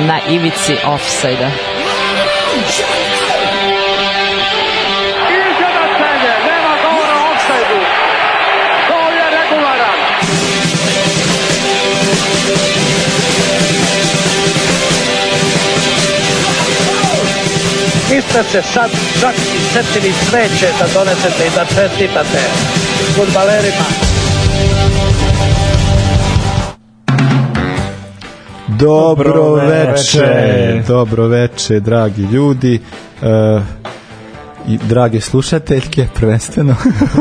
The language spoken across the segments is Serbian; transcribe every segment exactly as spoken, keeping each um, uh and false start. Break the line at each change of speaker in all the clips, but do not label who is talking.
na ivici ofsajda.
Izjednačenje, nema govora o ofsajdu. Gol je regularan. Niste se sad čak i setili sreće da donesete i da čestitate fudbalerima.
Dobro veče, dobro veče, dragi ljudi uh, i drage slušateljke, prvenstveno.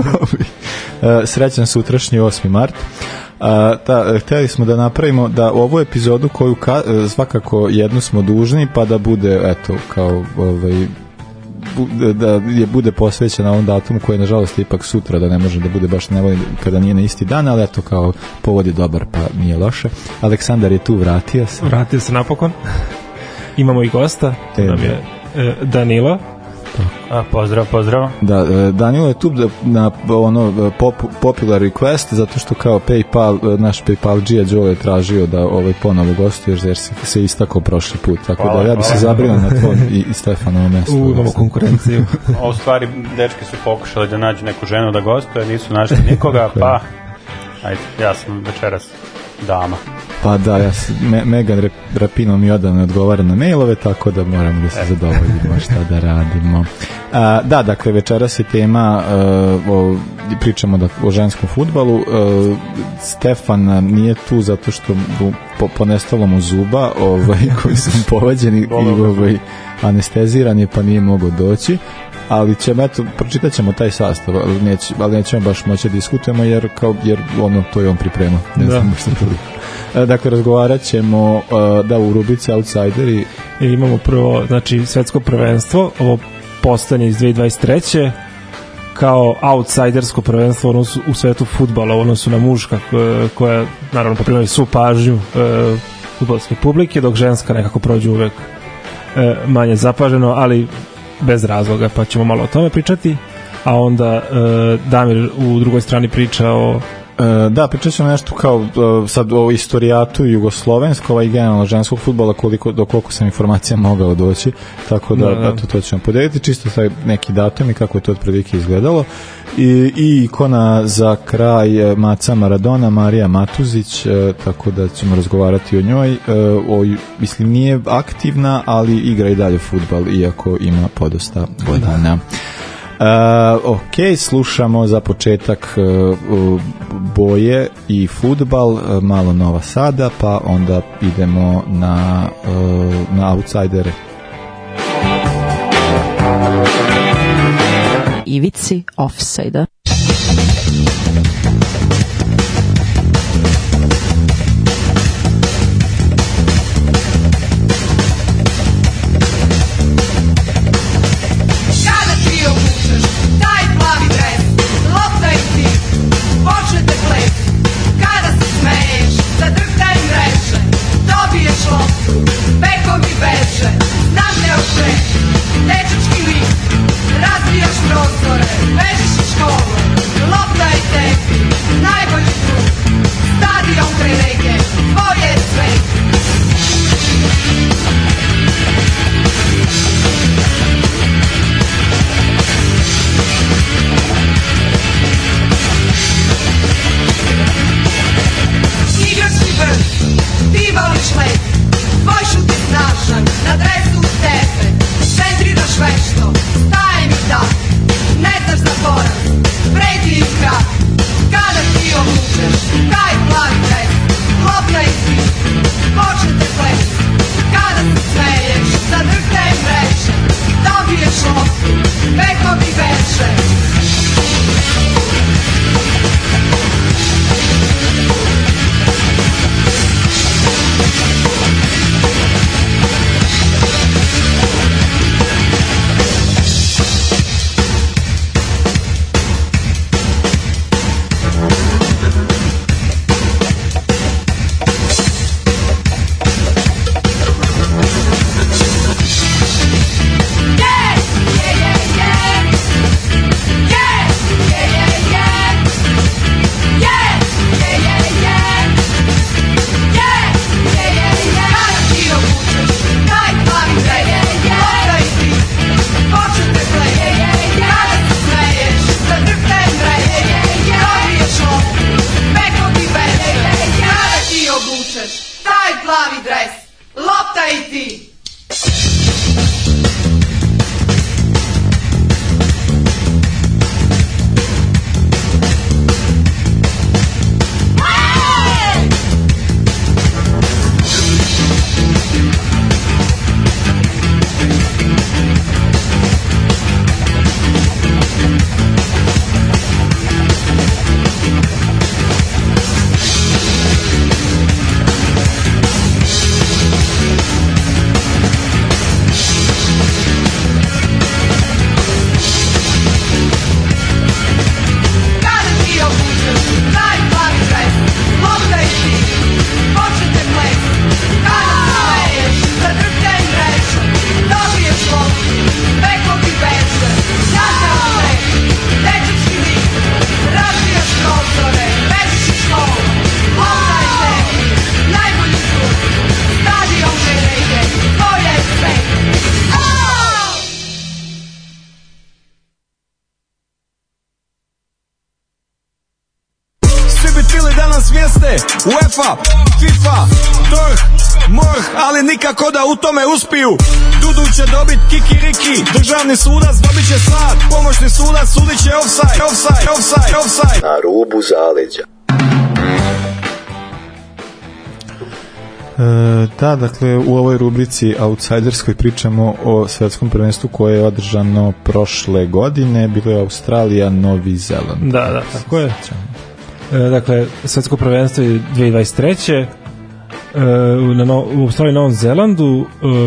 uh, srećan sutrašnji osmi mart. Uh, ta, hteli smo da napravimo da ovu epizodu koju ka, svakako jednu smo dužni, pa da bude, eto, kao ovaj, da je bude posvećena ovom datumu koji je nažalost ipak sutra, da ne može da bude baš ne kada nije na isti dan, ali eto, kao povod je dobar, pa nije loše. Aleksandar je tu, vratio se.
Vratio se napokon. Imamo i gosta, e, nam je e, Danilo.
A, pozdrav, pozdrav.
Da, Danilo je tu da, na ono pop, popular request, zato što kao PayPal, naš PayPal Gia Đole je tražio da ovaj ponovo gostuje, jer se, se istakao prošli put, tako hvala, da ja bi se zabrinuo na to i, i Stefanovo mesto.
U, imamo konkurenciju.
A u stvari, dečki su pokušali da nađu neku ženu da gostuje, nisu našli nikoga, pa ajde, ja sam večeras dama.
Pa da, ja sam, Me, Megan Rapinoe mi odavno odgovara na mailove, tako da moramo da se zadovoljimo šta da radimo. A, da, dakle, večeras je tema, uh, o, pričamo da, o ženskom fudbalu. Uh, Stefan nije tu zato što po, ponestalo mu zuba, ovaj, koji su povađeni i ovaj, anesteziran je, pa nije mogao doći. Ali ćemo, eto, pročitat ćemo taj sastav, ali, neć, ali nećemo baš moći da diskutujemo, jer, kao, jer ono, to je on pripremao. Ne da. znam što to. Dakle, razgovarat ćemo uh, da u rubrici Outsideri
imamo prvo, znači, svetsko prvenstvo, ovo postanje iz dve hiljade dvadeset treće kao outsidersko prvenstvo u, odnosu, u svetu fudbala u odnosu na muška koja, koja naravno poprimaju svu pažnju uh, fudbalske publike, dok ženska nekako prođe uvek uh, manje zapaženo, ali bez razloga, pa ćemo malo o tome pričati, a onda uh, Damir u drugoj strani priča o
da, pričat ćemo nešto kao sad o istorijatu jugoslovenskog i generalno ženskog fudbala, koliko, do koliko sam informacija mogao doći, tako da, da. Eto, to ćemo podeliti, čisto taj neki datum i kako je to otprilike izgledalo. I, i ikona za kraj Maca Maradona, Marija Matuzić, tako da ćemo razgovarati o njoj. O, mislim, nije aktivna, ali igra i dalje fudbal, iako ima podosta godina. Uh, ok, slušamo za početak uh, boje i fudbal, uh, malo Nova Sada, pa onda idemo na, uh, na outsidere.
Ivici ofsajda.
Dečački lik, razbijaš prozore, bežiš u školu. plavi dres, lopta i ti!
UEFA, FIFA, D O R H, M O R H, ali nikako da u tome uspiju. Dudu će dobit kikiriki, državni sudac dobit će sat, pomoćni sudac sudit će offside, offside, offside, offside.
Na rubu zaleđa.
E, da, dakle, u ovoj rubrici outsiderskoj pričamo o svetskom prvenstvu koje je održano prošle godine, bilo je Australija, Novi Zeland.
Da, da, tako je. Dakle, svetsko prvenstvo je dve hiljade dvadeset treće na no, u Australiji i Novom Zelandu.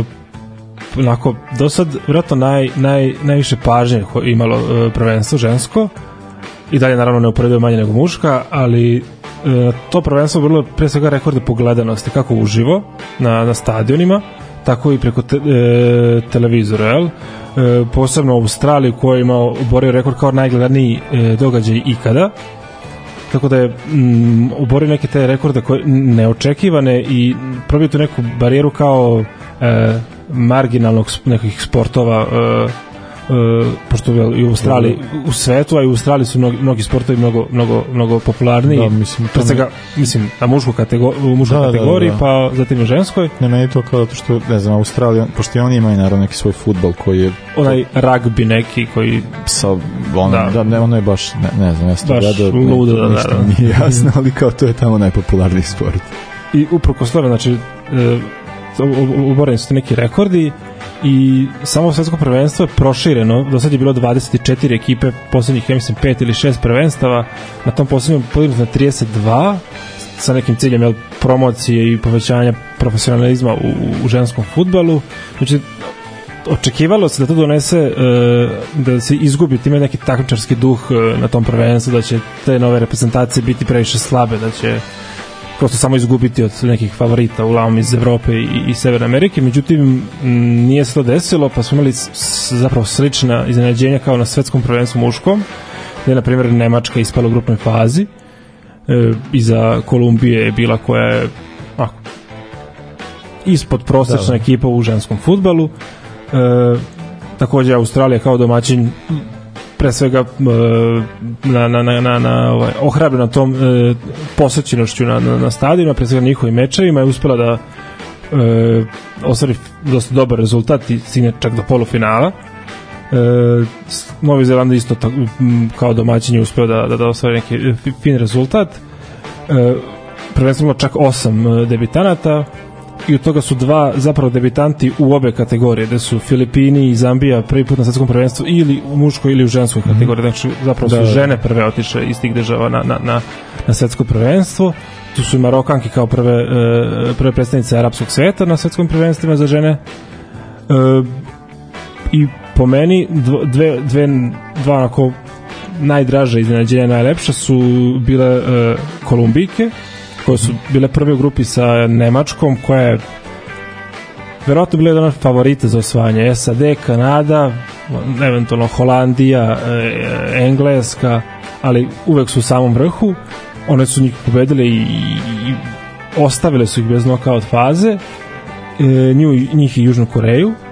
Onako, do sad vjerojatno naj, naj, najviše pažnje imalo prvenstvo žensko i dalje naravno ne uporedivo manje nego muška, ali to prvenstvo je bilo pre svega rekorde po gledanosti, kako uživo na, na stadionima, tako i preko te, e, televizora, jel? E, posebno u Australiji koja je imao oborio rekord kao najgledaniji e, događaj ikada. Tako da je mm, oborio neke te rekorde koje neočekivane i probio tu neku barijeru kao e, marginalnog nekih sportova, e, e, pošto je i u Australiji, u svetu, a i u Australiji su mnogi, mnogi sportovi mnogo, mnogo, mnogo popularniji. Da, mislim, pre svega, mislim, na mušku kategor, u muškoj da, kategoriji, da, da, da. Pa zatim u ženskoj.
Ne, meni je to kao to što, ne znam, Australija, pošto i oni imaju naravno neki svoj fudbal koji je...
Onaj ragbi neki koji...
Sa, on, da. Da, ne, ono je baš, ne, ne znam, ja sam
gledao, ludo, da,
ništa
da, da.
nije jasno, ali kao to je tamo najpopularniji sport.
I uprkos tome, znači, e, oboreni su neki rekordi i samo svetsko prvenstvo je prošireno, do sad je bilo dvadeset četiri ekipe, poslednjih, ja mislim, pet ili šest prvenstava, na tom poslednjem podignuto na trideset dva, sa nekim ciljem jel, promocije i povećanja profesionalizma u, u ženskom fudbalu. Znači, očekivalo se da to donese, e, da se izgubi time neki takmičarski duh e, na tom prvenstvu, da će te nove reprezentacije biti previše slabe, da će prosto samo izgubiti od nekih favorita uglavnom iz Evrope i, i Severne Amerike. Međutim, nije se to desilo, pa smo imali s, zapravo slična iznenađenja kao na svetskom prvenstvu muškom, gde je, na primjer, Nemačka ispala u grupnoj fazi. E, iza Kolumbije je bila koja je ako, ispod prosječna da, ekipa u ženskom fudbalu. E, također Australija kao domaćin pre svega e, na, na, na, na, na ovaj, ohrabljena tom e, posvećenošću na, na, na stadionima, pre svega njihovim mečevima, je uspela da e, ostvari dosta dobar rezultat i stigne čak do polufinala. E, Novi Zeland isto tako, kao domaćin je uspeo da, da, da ostvari neki fin rezultat. E, prvenstveno čak osam debitanata i od toga su dva zapravo debitanti u obe kategorije, gde su Filipini i Zambija prvi put na svetskom prvenstvu ili u muškoj ili u ženskoj kategoriji, znači zapravo su da, žene prve otišle iz tih država na, na, na, na svetsko prvenstvo. Tu su i Marokanki kao prve, prve predstavnice arapskog sveta na svetskom prvenstvima za žene. E, i po meni dve, dve, dva onako najdraže iznenađenja, najlepša su bile e, Kolumbijke, koje su bile prve u grupi sa Nemačkom, koja je verovatno bila jedan od favorita za osvajanje. S A D, Kanada, eventualno Holandija, e, Engleska, ali uvek su u samom vrhu. One su njih pobedile i, i ostavile su ih bez nokaut faze, e, nju, njih i Južnu Koreju. E,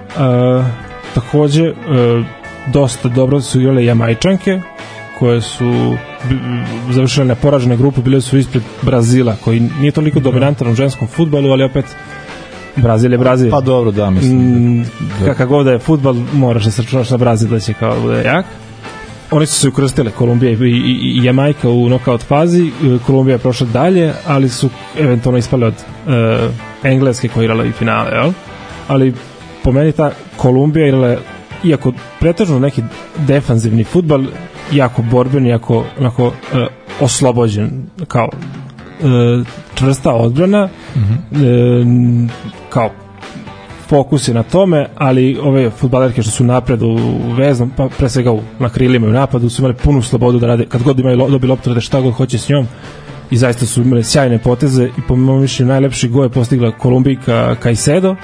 takođe, e, dosta dobro su igrale Jamajčanke, koje su završili neporažene grupe, bili su ispred Brazila, koji nije toliko dominantan u ženskom fudbalu, ali opet Brazil je Brazil.
Pa dobro, da, mislim.
Mm, kakav god da je fudbal, moraš da se računaš na Brazil da će kao bude jak. Oni su se ukrstile, Kolumbija i, i, i Jamajka u nokaut fazi. Kolumbija je prošla dalje, ali su eventualno ispale od uh, Engleske koja je igrala i finale, jel? Ali po meni ta Kolumbija igrala, iako pretežno neki defanzivni fudbal, jako borben, jako onako, uh, oslobođen, kao uh, čvrsta odbrana, mm-hmm. uh, kao fokus je na tome, ali ove fudbalerke što su napred u veznom, pa pre svega u, na krilima i u napadu su imali punu slobodu da rade, kad god imaju dobili loptu, rade šta god hoće s njom i zaista su imali sjajne poteze i po mojom mišljenju najlepši gol je postigla Kolumbijka Caicedo,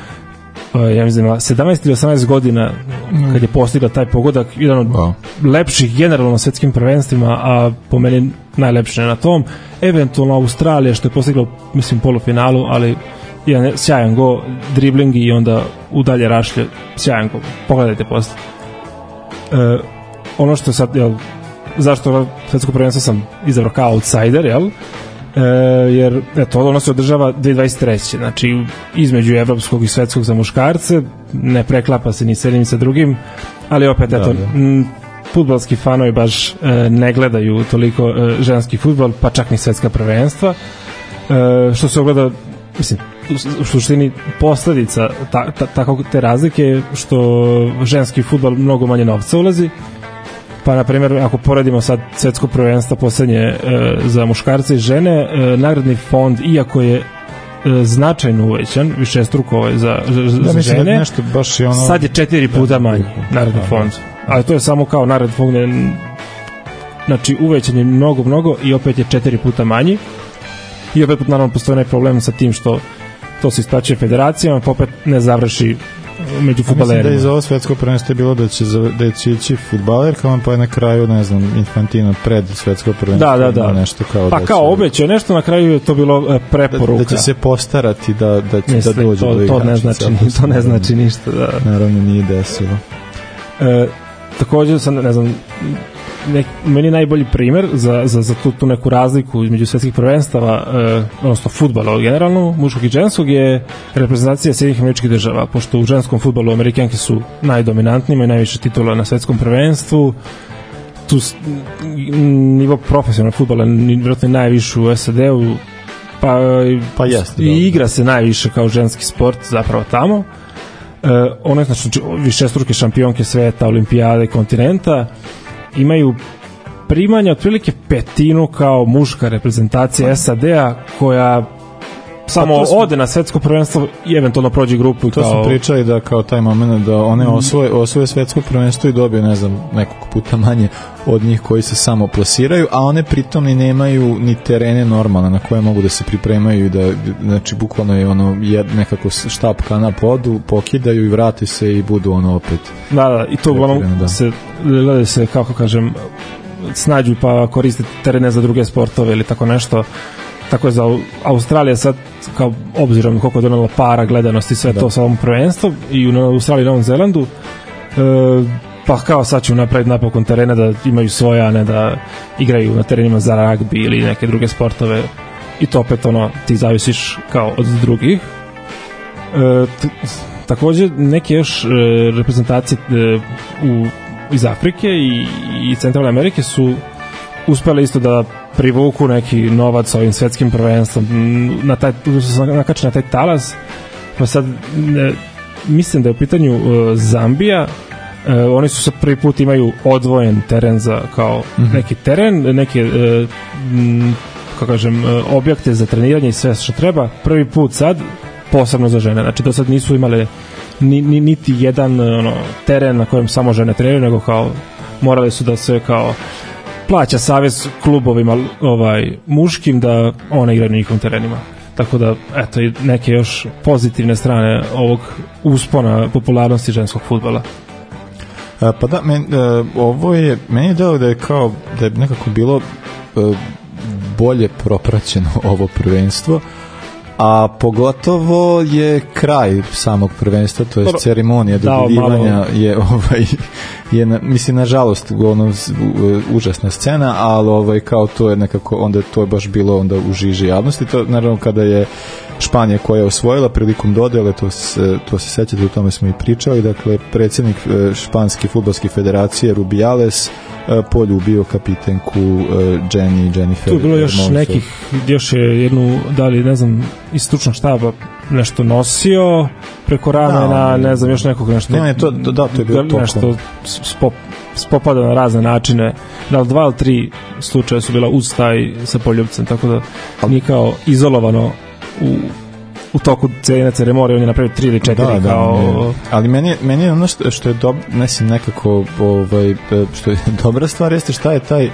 ja mislim sedamnaest ili osamnaest godina kad je postigla taj pogodak, jedan od wow. lepših generalno na svetskim prvenstvima, a po meni najlepši na tom, eventualno Australija što je postigla mislim polufinalu, ali jedan sjajan go, dribling i onda u dalje rašlje, sjajan go, pogledajte posle. E, ono što sad, jel, zašto svetsko prvenstvo sam izabrao kao outsider, jel, e, jer eto, ono se održava dve hiljade dvadeset treće znači između evropskog i svetskog za muškarce, ne preklapa se ni s jednim sa drugim, ali opet, da, eto, m, fudbalski fanovi baš e, ne gledaju toliko e, ženski fudbal, pa čak ni svetska prvenstva, e, što se ogleda, mislim, u suštini posledica ta, ta, tako te razlike je što ženski fudbal mnogo manje novca ulazi, pa na primjer ako poredimo sad svetsko prvenstvo poslednje e, za muškarce i žene, e, nagradni fond iako je e, značajno uvećan, višestruko ovaj za, za,
da,
za žene,
da nešto baš je ono...
sad je četiri puta manji nagradni
da,
fond, ali to je samo kao nagradni fond, znači uvećan je mnogo mnogo i opet je četiri puta manji i opet naravno postoji neki problem sa tim što to se isplaćuje federacijama, pa opet ne završi među fudbalerima.
Mislim da je za ovo svetsko prvenstvo je bilo da će, da će ići fudbaler, kao pa je na kraju, ne znam, Infantino pred svetsko prvenstvo.
Da, da, da.
Nešto kao
pa
da
kao
će,
obećao nešto, na kraju je to bilo preporuka.
Da, da će se postarati da, da će
Mislim,
da dođe
to,
do
to ne znači, to ne znači ništa. Da.
Naravno nije desilo.
E, također sam, ne znam, nek, meni najbolji primer za, za, za tu, tu neku razliku između svetskih prvenstava, eh, odnosno fudbala generalno, muškog i ženskog, je reprezentacija Sjedinjenih Američkih Država, pošto u ženskom fudbalu Amerikanke su najdominantniji, imaju najviše titula na svetskom prvenstvu, tu nivo profesionalnog fudbala vjerojatno najviše u S A D-u, pa,
pa jest,
i da, igra se najviše kao ženski sport zapravo tamo. Eh, one znači višestruke šampionke sveta, olimpijade, kontinenta, imaju primanja otprilike petinu kao muška reprezentacija S A D-a koja samo pa smo, ode na svetsko prvenstvo i eventualno prođe grupu.
To kao... smo pričali da kao taj moment da one osvoje, osvoje svetsko prvenstvo i dobiju, ne znam, nekog puta manje od njih koji se samo plasiraju, a one pritom ni nemaju ni terene normalne na koje mogu da se pripremaju i da, znači, bukvalno je ono jed, nekako štap kanap odu, pokidaju i vrati se i budu ono opet.
Da, da, i to uglavnom da. se gleda se, kako kažem, snađu pa koriste terene za druge sportove ili tako nešto. Tako je za Australija sad, kao obzirom koliko je donalo para, gledanosti, sve da. to sa ovom prvenstvom i u Australiji i Novom Zelandu, e, pa kao sad ću napraviti napokon terene da imaju svoja, a ne da igraju na terenima za ragbi ili neke druge sportove, i to opet ono, ti zavisiš kao od drugih. E, t- također neke još e, reprezentacije e, u, iz Afrike i, i Centralne Amerike su uspjeli isto da privuku neki novac sa ovim svetskim prvenstvom, na taj, nakače na taj talas, pa sad ne, mislim da je u pitanju uh, Zambija, uh, oni su sad prvi put imaju odvojen teren za kao mm-hmm. neki teren, neke uh, m, kako kažem, uh, objekte za treniranje i sve što treba, prvi put sad posebno za žene, znači do sad nisu imale ni, ni, niti jedan ono, teren na kojem samo žene treniraju, nego kao morali su da sve kao plaća savez klubovima ovaj muškim da one igraju na njihovim terenima. Tako da, eto, i neke još pozitivne strane ovog uspona popularnosti ženskog fudbala.
A, pa da, men, uh, ovo je, meni je dao da je kao, da je nekako bilo uh, bolje propraćeno ovo prvenstvo, a pogotovo je kraj samog prvenstva, to je ceremonija dodeljivanja je ovaj je na, mislim nažalost ono užasna scena, ali ovaj kao to je nekako onda to je baš bilo onda u žiži javnosti. To naravno kada je Španija koja je osvojila prilikom dodele, to se, to se sećate, o tome smo i pričali, dakle predsjednik Španske fudbalske federacije Rubiales poljubio kapitenku Jenny Jennifer.
Tu je bilo još Hermoso. Nekih, još je jednu, da li ne znam, iz stručnog štaba nešto nosio preko ramena, da, ne znam, još nekog nešto.
Ne, ne, to, da, to je bilo tokom.
Nešto spop, spopada na razne načine. Da li dva ili tri slučaja su bila uz taj sa poljubcem, tako da nije kao izolovano u u toku cijene ceremonije, on je napravio tri ili četiri da, kao... Da, ne.
Ali meni, meni je ono što, što je dobro, mislim nekako ovaj, što je dobra stvar jeste šta je taj uh,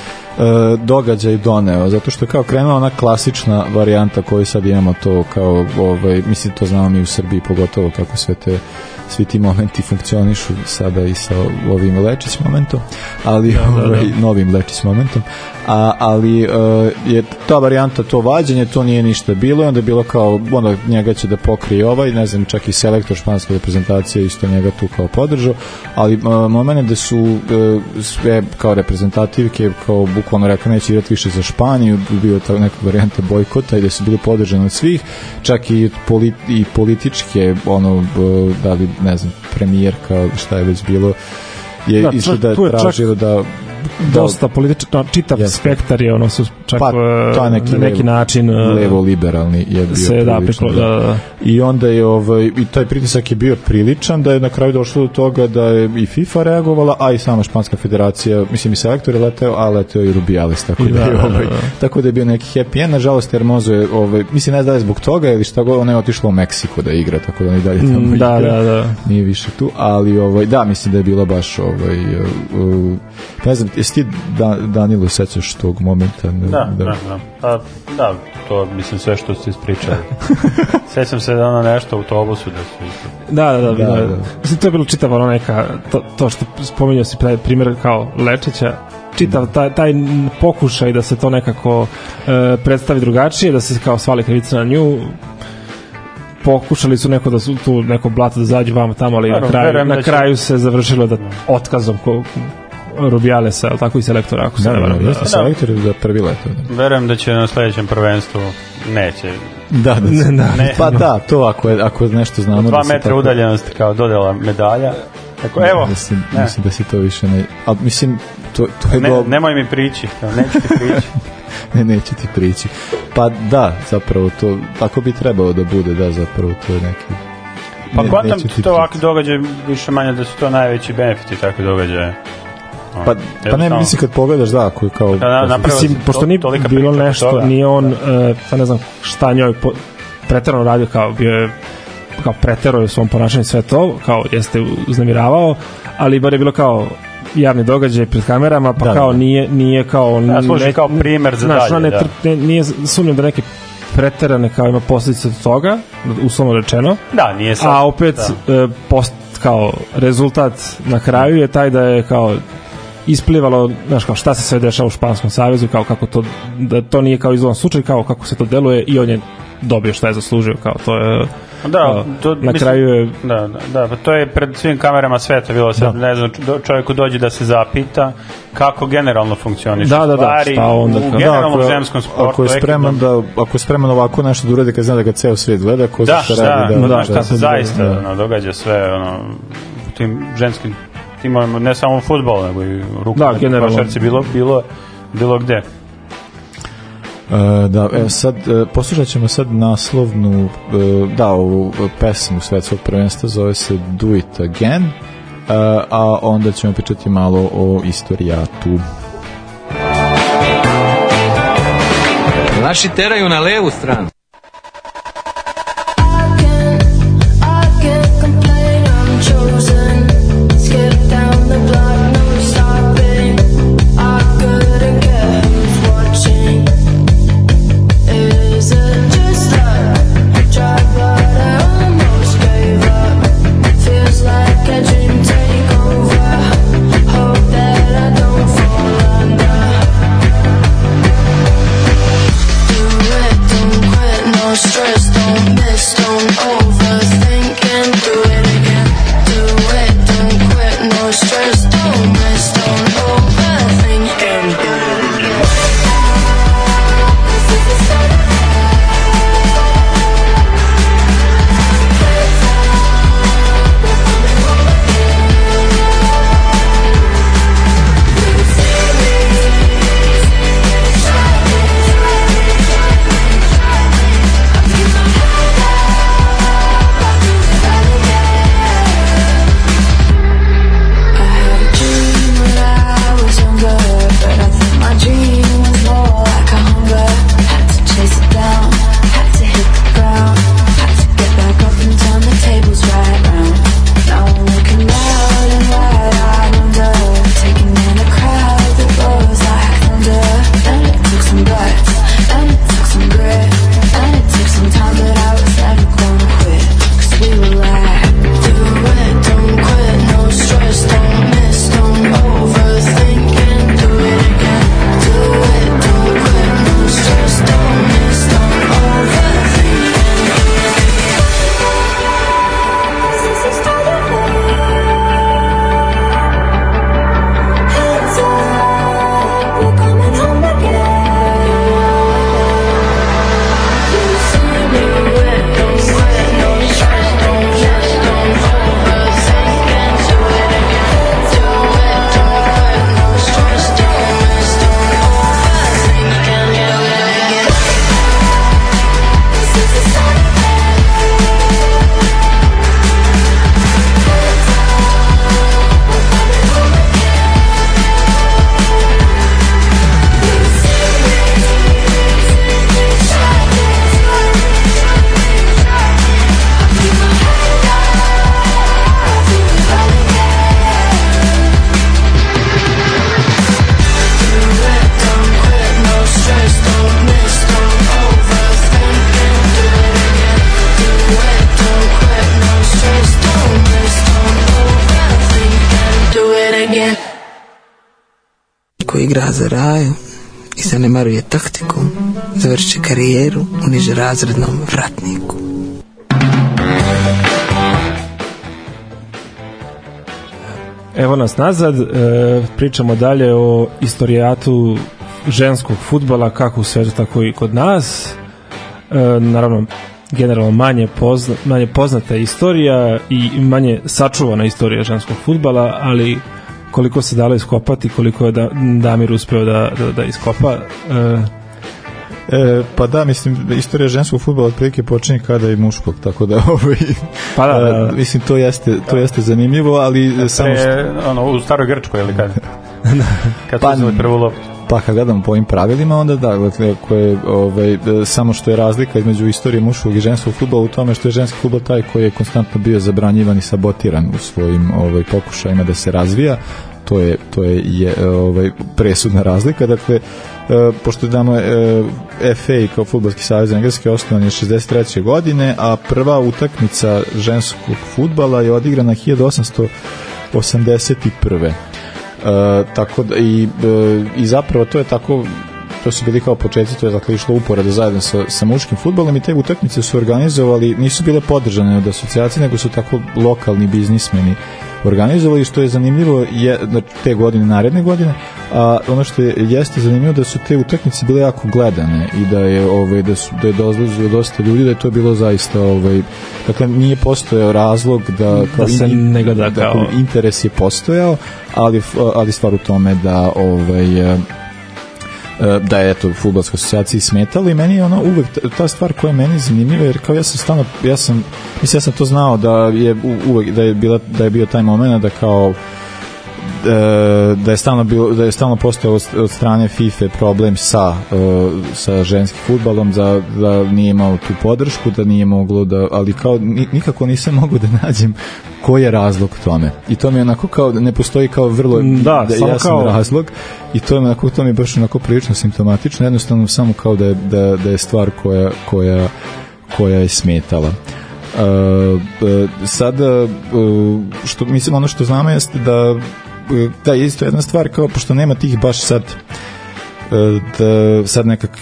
događaj doneo, zato što je kao krenula ona klasična varijanta koju sad imamo to kao, ovaj, mislim to znamo mi u Srbiji pogotovo kako sve te svi ti momenti funkcionišu sada i sa ovim Lečić momentom, ali da, da, da. Ovaj, novim Lečić momentom, a, ali uh, je ta varijanta to vađenje, to nije ništa bilo i onda je bilo kao, onda njega će da pokrije ovaj, ne znam, čak i selektor španske reprezentacije isto njega tu kao podržao, ali uh, momene da su uh, sve kao reprezentativke kao bukvalno rekao neće igrati više za Španiju, bio ta neka varijanta bojkota i da su bili podržani od svih, čak i, politi, i političke ono, uh, da li ne znam, premijerka, šta je već bilo, je da, isto da je tražilo da
dosta politički, čitav yes. spektar je ono su čak pa,
to neki
na neki
levo,
način
levo liberalni je bio
se da, prilično, da, da, da.
I onda je ovaj, i taj pritisak je bio priličan da je na kraju došlo do toga da je i FIFA reagovala, a i sama španska federacija, mislim i selektor je leteo, a leteo i Rubiales, tako da, da, je, ovaj, da, da. tako da je bio neki happy end. Nažalost Hermoso je, ovaj, mislim ne da je zbog toga ili šta god, ona je otišla u Meksiko da igra, tako da ni dalje tamo
mm, da,
igra,
da, da.
nije više tu, ali ovaj, da, mislim da je bila baš ovaj, uh, ne znam, jesi ti da, Danilo sećaš tog momenta? Ne,
da, da, da, da. Pa, da, to mislim sve što ste ispričali. Sećam se da ono nešto u autobusu da su isto.
Da, da, da, da, da. da. Mislim, to je bilo čitavo ono neka, to, to što spominjao si primjer kao Lečića, čitav taj, taj pokušaj da se to nekako e, predstavi drugačije, da se kao svali krivica na nju, pokušali su neko da su tu neko blato da zađe vamo tamo, ali na kraju, na kraju se završilo da otkazom ko, Rubialesa, ali tako i selektora, ako se ne varam.
Jeste selektor za prvi leto.
Verujem da će na sledećem prvenstvu neće.
Da, da, ne, ne, pa da, to ako, je, ako nešto znamo.
Dva
da
metra tako... udaljenosti kao dodela medalja. Tako,
da,
evo.
Mislim,
ne.
mislim da si to više ne... Ali mislim, to, to je...
Ne,
do...
Nemoj mi prići, neću ti prići.
ne, neće ti prići. Pa da, zapravo to, tako bi trebalo da bude, da, zapravo to je neki...
Pa ne, kvatam to ovakvi događaje, više manje da su to najveći benefiti takvi događaje.
Pa, pa ne, mislim kad pogledaš da, ako je kao...
Da, da, mislim, pošto nije bilo nešto, toga. Nije on, uh, pa ne znam šta njoj po, preterano radio, kao bio je kao preterao u svom ponašanju sve to, kao jeste uznemiravao, ali bar je bilo kao javni događaj pred kamerama, pa da, kao da. nije nije kao...
Da, služi kao primer za
znaš,
dalje.
Ne,
da.
ne, nije sumnjam da neke preterane kao ima posljedice od toga, uslovno rečeno.
Da, nije sad.
A opet uh, post, kao rezultat na kraju je taj da je kao isplivalo, znaš, kao šta se sve dešava u Španskom savezu, kao kako to, da to nije kao izvolan slučaj, kao kako se to deluje i on je dobio šta je zaslužio, kao to je
da, to,
na
mislim,
kraju je
da, da, da, pa to je pred svim kamerama sveta bilo sad, da. Ne znam, čovjeku dođe da se zapita kako generalno funkcioniš
da, da,
stvari
da, onda,
u generalnom da, zemskom sportu.
Ako je spreman da, ako je spreman ovako nešto da uradi kad zna da ga ceo svijet gleda, ko
da,
se
šta,
radi, da,
da,
da,
da, šta
da,
se da, zaista
da.
Ono, događa sve ono, u tim ženskim timom, ne samo u fudbalu, nego i u rukometu, da, košarci, bilo, bilo, bilo gde.
Uh, da, evo sad, uh, poslušat ćemo sad naslovnu, uh, da, ovu pesmu svetskog prvenstva, zove se Do It Again, uh, a onda ćemo pričati malo o istorijatu.
Naši teraju na levu stranu.
Quit, don't quit.
koji igra za Raju i zanemaruje taktiku, završit će karijeru u nižerazrednom vratniku.
Evo nas nazad, e, pričamo dalje o istorijatu ženskog fudbala, kako u svetu, tako i kod nas. E, naravno, generalno manje, pozna, manje poznata istorija i manje sačuvana istorija ženskog fudbala, ali koliko se dalo iskopati, koliko je da, Damir uspeo da, da, da iskopa. E,
E, pa da, mislim, istorija ženskog fudbala otprilike počinje kada i muškog, tako da ovaj,
pa da, da, da.
mislim, to jeste, to jeste zanimljivo, ali
Pre,
samo što...
ono, u staroj Grčkoj ili kad? Kad
pa,
su uzeli prvu loptu.
Pa kad gledamo po ovim pravilima, onda da, dakle, koje, ovaj, samo što je razlika između istorije muškog i ženskog fudbala u tome što je ženski fudbal taj koji je konstantno bio zabranjivan i sabotiran u svojim ovaj, pokušajima da se razvija. To je, to je, je ovaj, presudna razlika. Dakle, e, pošto damo e, F A kao fudbalski savez engleske osnovan je šezdeset treće godine, a prva utakmica ženskog fudbala je odigrana hiljadu osamsto osamdeset prve. E, tako da i, e, i zapravo to je tako, to su bili kao početci, to je dakle išlo uporeda zajedno sa, sa muškim fudbalom i te utakmice su organizovali, nisu bile podržane od asocijacije, nego su tako lokalni biznismeni organizovali, što je zanimljivo je te godine, naredne godine, a ono što je, jeste zanimljivo da su te utakmice bile jako gledane i da je ovaj da su da je dolazilo dosta ljudi, da je to bilo zaista ovaj dakle nije postojao razlog da kao
da se
in,
ne gleda kao
da, interes je postojao, ali ali stvar u tome da ovaj da je eto fudbalskoj asocijaciji smetalo i meni je ono uvek ta stvar koja je meni zanimljiva, jer kao ja sam stalno ja sam mislim ja sam to znao da je uvek da je bila da je bio taj momenat da kao da je stalno bilo da je stalno postojao od strane FIFA problem sa sa ženskim fudbalom, da da nije imao tu podršku, da nije moglo da, ali kao nikako nisam mogao da nađem koji je razlog tome. I to mi je onako kao ne postoji kao vrlo
da,
da jasan
kao... razlog
i to je onako to mi je baš onako prilično simptomatično, jednostavno samo kao da je, da, da je stvar koja koja koja je smetala. Uh, uh, sada uh, što mislim ono što znamo jeste da da je isto jedna stvar kao pošto nema tih baš sad da sad nekak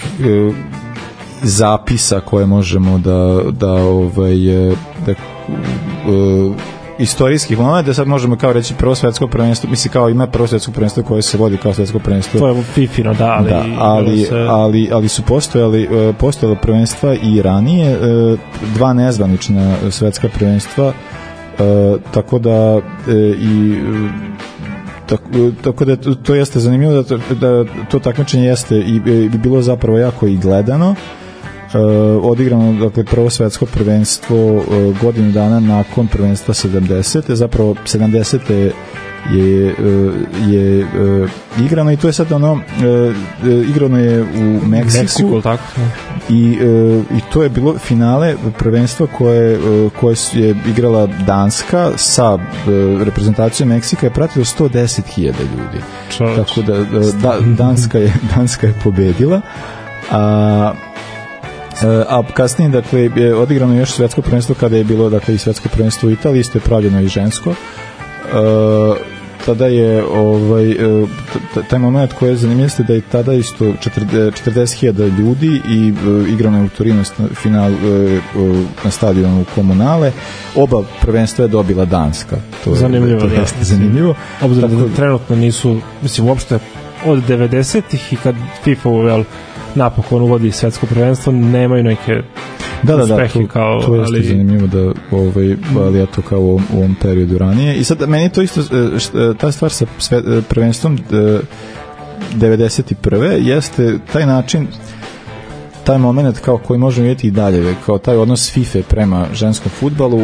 zapisa koje možemo da da ovaj da uh, istorijskih momenta da sad možemo kao reći prvo svetsko prvenstvo, mislim kao ima prvo svetsko prvenstvo koje se vodi kao svetsko prvenstvo.
To je FIFA-no, da, ali
da, ali, se... ali ali su postojali postojala prvenstva i ranije, dva nezvanična svetska prvenstva, tako da i Tako, tako da to, to jeste zanimljivo da to, da to takmičenje jeste i bi bilo zapravo jako i gledano. E, odigrano dakle prvo svetsko prvenstvo e, godinu dana nakon prvenstva sedamdesete, zapravo sedamdesete je je e, igrano i to je sad ono e, igrano je u Meksiku,
Meksiku tako.
I, e, i to je bilo finale prvenstva koje, koje je igrala Danska sa e, reprezentacijom Meksika, je pratilo sto deset hiljada ljudi. Čovječ. Tako da, da Danska je Danska je pobedila, a a kasnije dakle je odigrano još svetsko prvenstvo kada je bilo dakle i svetsko prvenstvo u Italiji, isto je pravljeno i žensko. Uh, tada je ovaj taj moment koji je zanimljiv jeste da je tada isto četrdeset hiljada ljudi i uh, igrano je u Torinu final uh, uh, na stadionu Komunale. Oba prvenstva je dobila Danska. To je
zanimljivo,
to jeste da, zanimljivo.
Obzirom da, da trenutno nisu, mislim uopšte od devedesetih i kad FIFA uveo napokon uvodi svetsko prvenstvo, nemaju neke
da, da, da, to,
kao,
to je
ali...
zanimljivo da, ovaj, ali ja to kao u, u ovom periodu ranije. I sad, meni je to isto, ta stvar sa sve, prvenstvom devedeset prve jeste taj način, taj moment kao koji možemo vidjeti i dalje, kao taj odnos FIFA prema ženskom fudbalu,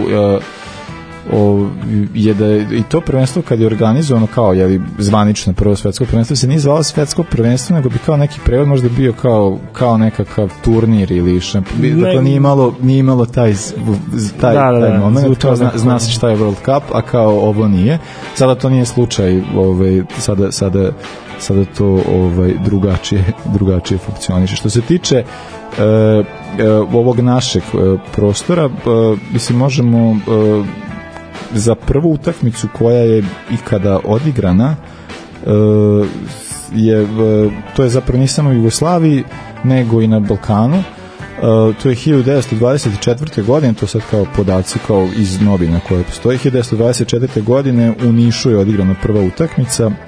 o, je da je, i to prvenstvo kad je organizovano kao je zvanično prvo svetsko prvenstvo se nije zvalo svetsko prvenstvo, nego bi kao neki prevod možda bio kao, kao nekakav turnir ili šamp... ne, dakle nije imalo, nije imalo taj, taj, da, da, taj moment, kao zna, zna se šta je World Cup, a kao ovo nije. Sada to nije slučaj, ovaj, sada, sada, sada to ovaj, drugačije, drugačije funkcioniše. Što se tiče E, e, ovog našeg e, prostora, e, mislim možemo e, za prvu utakmicu koja je ikada odigrana, e, je, to je zapravo nisam u Jugoslaviji, nego i na Balkanu. Uh, to je hiljadu devetsto dvadeset četvrte. godine, to sad kao podaci kao iz novina koje postoji. hiljadu devetsto dvadeset četvrte. godine u Nišu je odigrana prva utakmica uh,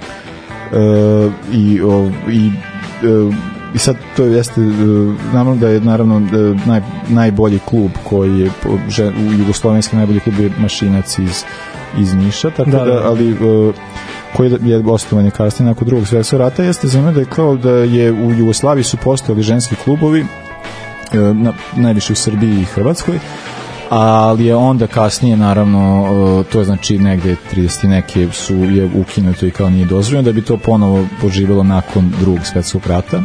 i, uh, i, uh, i sad to jeste uh, naravno da je naravno uh, naj, najbolji klub koji je u jugoslovenski najbolji klub je Mašinac iz, iz Niša, tako da, da ali uh, koji je osnovan je kasnije nakon drugog svjetskog rata. Jeste zanimljivo da je kao da je u Jugoslaviji su postojali ženski klubovi, Na, najviše u Srbiji i Hrvatskoj, ali je onda kasnije naravno to je znači negde trideset neke su je ukinuto i kao nije dozvoljeno, da bi to ponovo poživjelo nakon drugog svjetskog rata.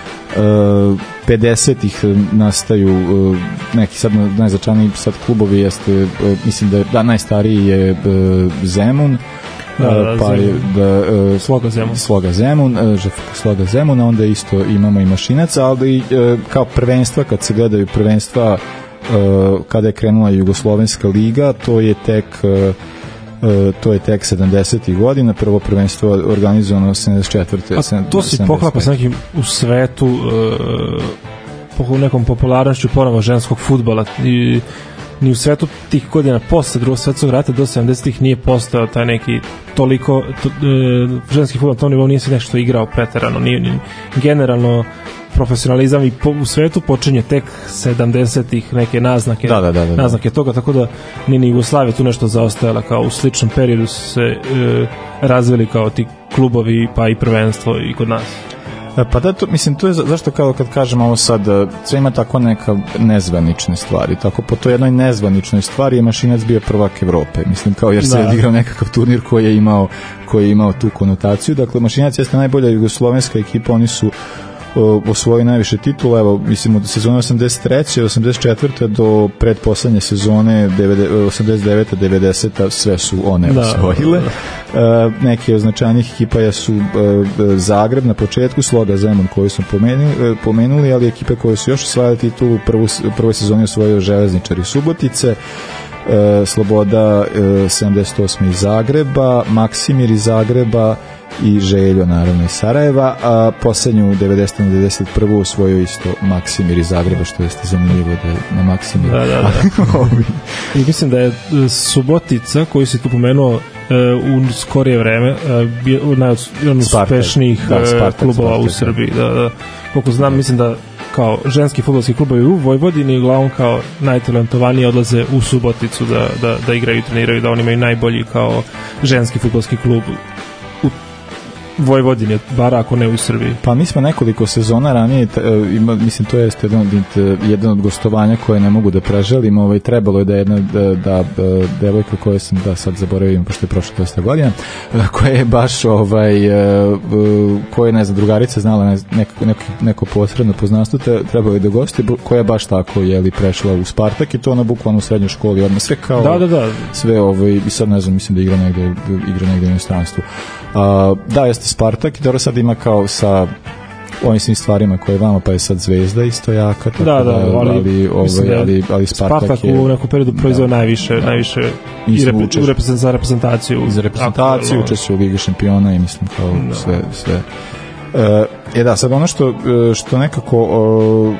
pedesetih nastaju neki sad najznačajniji sad klubovi jeste, mislim da je da, najstariji je Zemun,
Da, da,
pa je da, uh,
Sloga Zemun,
Sloga Zemun, uh, Sloga Zemun, onda isto imamo i Mašinac, ali uh, kao prvenstva, kad se gledaju prvenstva uh, kada je krenula Jugoslovenska liga, to je tek uh, Uh, to je tek sedamdesetih godina, prvo prvenstvo organizovano sedamdeset četvrte.
A to se poklapa sa nekim u svetu uh, po nekom popularnošću ponovo ženskog fudbala i ni u svetu tih godina posle drugog svetskog rata do sedamdesetih nije postao taj neki toliko to, uh, ženski fudbal na tom nivou nije se nešto igrao preterano, nije, nije generalno profesionalizam i po, u svetu počinje tek sedamdesetih neke naznake,
da, da, da, da.
naznake toga, tako da ni ni Jugoslavija tu nešto zaostajala, kao u sličnom periodu su se e, razvili kao ti klubovi pa i prvenstvo i kod nas.
Pa da, to, mislim, to je za, zašto kao kad kažem ovo sad, sve ima tako neka nezvanične stvari, tako po toj jednoj nezvaničnoj stvari je Mašinac bio prvak Evrope, mislim, kao jer se je igrao nekakav turnir koji je imao, koji je imao tu konotaciju, dakle Mašinac jeste najbolja jugoslovenska ekipa, oni su osvojili najviše titula, evo, mislim, od sezone osamdeset treće osamdeset četvrte do predposlednje sezone osamdeset devete devedesete sve su one da, osvojile. Da. Uh, neke od značajnih ekipa su uh, Zagreb na početku, Sloga Zemun koju smo pomenuli, uh, pomenuli, ali ekipe koje su još osvajale titulu, prvu, prvoj sezoni osvojio Železničar iz Subotice, uh, Sloboda uh, sedamdeset osme iz Zagreba, Maksimir iz Zagreba i Željo naravno iz Sarajeva, a poslednju devedesete devedeset prve osvojio isto Maksimir iz Zagreba, što jeste zanimljivo da je na Maksimir.
Da, da, da. I mislim da je Subotica, koju si tu pomenuo, u skorije vreme jedan od najuspešnijih da, klubova Spartak, u Srbiji. Da, da. Koliko znam, mislim da kao ženski fudbalski klubovi u Vojvodini uglavnom kao najtalentovaniji odlaze u Suboticu da, da, da igraju i treniraju, da oni imaju najbolji kao ženski fudbalski klub Vojvodine, bar ako ne u Srbiji.
Pa mi smo nekoliko sezona ranije, ima, mislim to je jedan, jedan od gostovanja koje ne mogu da preželim, ovaj, trebalo je da jedna da, da, da devojka koja sam da sad zaboravim, pošto je prošlo dosta godina, koja je baš ovaj, koja je, ne znam, drugarica znala ne, neko, neko, neko posredno poznanstvo, trebalo je da gosti, koja je baš tako jeli, prešla u Spartak i to ona bukvalno u srednjoj školi, odmah sve kao
da, da, da.
sve ovaj, i sad ne znam, mislim da igra negde, igra negde u inostranstvu. Uh, da, jeste Spartak i dobro sad ima kao sa ovim svim stvarima koje je vama, pa je sad Zvezda isto jaka, tako
da, da, ali,
ali, ovaj, ali, ali Spartak,
Spartak
je
u nekom periodu proizveo da, najviše, da, najviše i rep, učeš, u reprezent, za reprezentaciju
za reprezentaciju, učešće u Ligi šampiona i mislim kao da. sve, sve. Uh, je da, sad ono što, što nekako uh,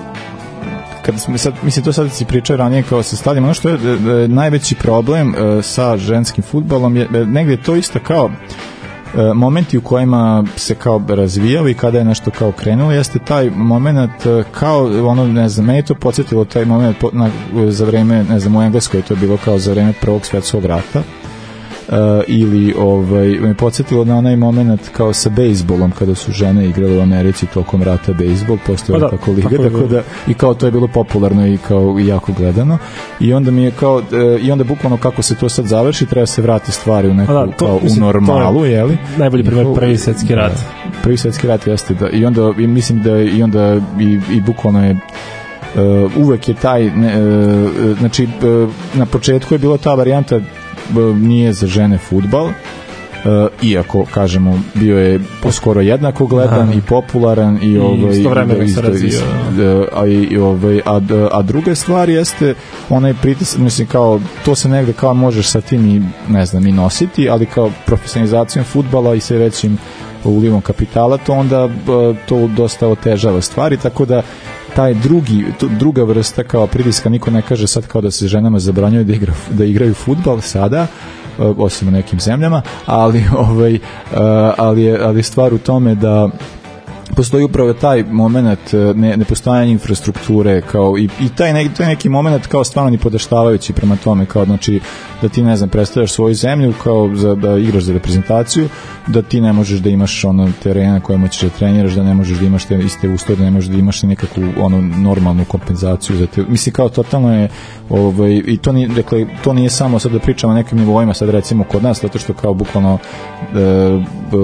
kad smo sad, mislim to sad si pričao ranije kao sa stadijem, ono što je e, najveći problem e, sa ženskim fudbalom je e, negdje to isto kao e, momenti u kojima se kao razvijao i kada je nešto kao krenulo, jeste taj moment e, kao ono, ne znam, meni to podsjetilo taj moment po, na, za vreme, ne znam, u Engleskoj to je bilo kao za vreme prvog svjetskog rata. Uh, ili ovaj, me podsjetilo na onaj moment kao sa bejsbolom kada su žene igrale u Americi tokom rata bejsbol, postoje da, tako liga, tako, tako da, i kao to je bilo popularno i kao i jako gledano i onda mi je kao uh, i onda bukvalno kako se to sad završi treba se vrati stvari u neku, da, to, kao mislim, u normalu, je li?
Najbolji primjer prvi svjetski rat.
Da, prvi svjetski rat jeste da i onda i mislim da i onda i, i bukvalno je uh, uvek je taj ne, uh, znači uh, na početku je bila ta varijanta nije za žene fudbal iako, kažemo, bio je skoro jednako gledan Aha. i popularan i,
I
ovaj,
istovremeno se razvio.
A, i, ovaj, a, a druga stvar jeste onaj pritisak, mislim, kao, to se negde kao možeš sa tim i, ne znam, i nositi, ali kao profesionalizacijom fudbala i sve većim ulivom kapitala, to onda to dosta otežava stvari, tako da taj drugi, druga vrsta kao pritiska, niko ne kaže sad kao da se ženama zabranjuje da, igra, da igraju fudbal sada, osim u nekim zemljama, ali, ovaj, ali, je, ali je stvar u tome da postoji upravo taj moment ne, nepostojanja infrastrukture kao i, i taj, neki, taj neki moment kao stvarno ni podaštavajući prema tome, kao znači da ti, ne znam, predstavljaš svoju zemlju kao za, da igraš za reprezentaciju, da ti ne možeš da imaš ono terena kojima ćeš da treniraš, da ne možeš da imaš te iste uslove, da ne možeš da imaš nekakvu ono normalnu kompenzaciju za te, mislim kao totalno je ovaj, i to nije, dakle, to nije samo sad da pričamo o nekim nivoima sad recimo kod nas, zato što kao bukvalno e, e,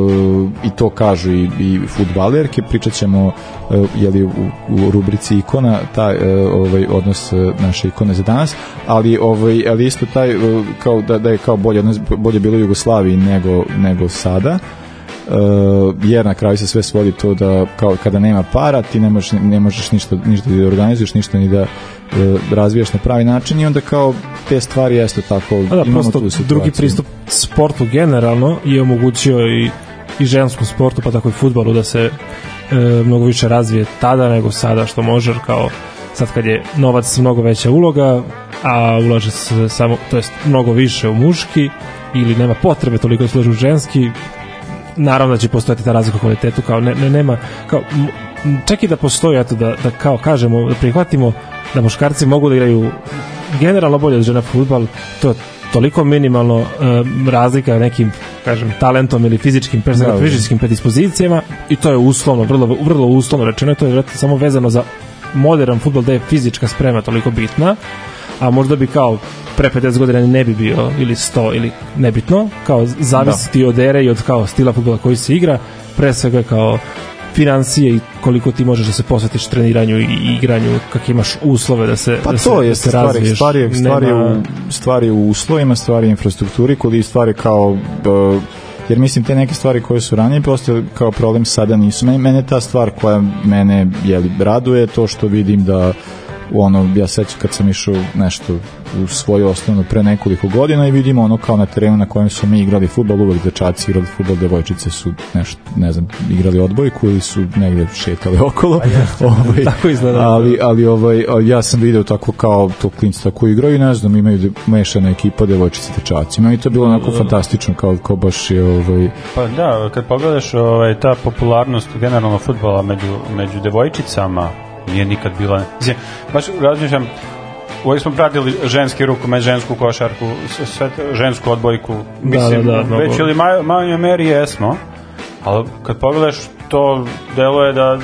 i to kažu i, i fudbalerke, pričat ćemo e, jeli, u, u rubrici ikona taj e, ovaj, odnos naše ikone za danas, ali, ovaj, ali isto taj e, kao da, da je kao bolje, bolje bilo u Jugoslaviji nego, nego sada, uh, jer na kraju se sve svodi to da kao kada nema para ti ne možeš, ne možeš ništa, ništa da organizuješ, ništa ni da uh, razvijaš na pravi način i onda kao te stvari jesto tako
da, imamo tu situaciju. Drugi pristup sportu generalno je omogućio i, i ženskom sportu pa tako i fudbalu da se e, mnogo više razvije tada nego sada što može, kao sad kad je novac mnogo veća uloga, a ulaže se samo, to jest mnogo više u muški ili nema potrebe toliko da se ulaže u ženski, naravno da će postojati ta razlika u kvalitetu, kao ne, ne, nema, kao, čak i da postoji, eto, da, da kao kažemo, da prihvatimo da muškarci mogu da igraju generalno bolje od žena fudbal, to je toliko minimalno um, razlika nekim, kažem, talentom ili fizičkim, da, fizičkim predispozicijama i to je uslovno, vrlo, vrlo uslovno rečeno, to je samo vezano za modern fudbal da je fizička sprema toliko bitna, a možda bi kao pre pedeset godina ne bi bio ili sto ili nebitno, kao zavisiti da. od ere i od kao stila fudbala koji se igra, pre svega kao financije i koliko ti možeš da se posvetiš treniranju i igranju, kak imaš uslove da se
pa
da
to
se,
je
da se
stvari,
razviješ.
Stvari, stvari,
Nema...
u, stvari u uslovima, stvari u infrastrukturi, kod stvari kao uh, jer mislim te neke stvari koje su ranije postale kao problem sada nisu. Mene, mene ta stvar koja mene jeli, raduje to što vidim da ono, ja sećam kad sam išao nešto u svoju osnovnu pre nekoliko godina i vidimo ono kao na terenu na kojem su mi igrali fudbal, uvek dečaci igrali fudbal, devojčice su nešto, ne znam, igrali odbojku ili su negde šetali okolo. ovaj,
tako izgleda.
Ali, ali ovaj, ja sam video tako kao to klinci tako igraju i ne znam, imaju mešana ekipa devojčice dečaci. Meni to bilo onako fantastično, kao, kao baš je ovaj...
Pa da, kad pogledaš ovaj, ta popularnost generalno fudbala među, među devojčicama nije nikad bila, mislim, baš razmišljam, uvijek smo pratili ženski rukomet, žensku košarku, sve žensku odbojku, mislim, da, da, da, već ili maj, manje meri jesmo, ali kad pogledaš to deluje da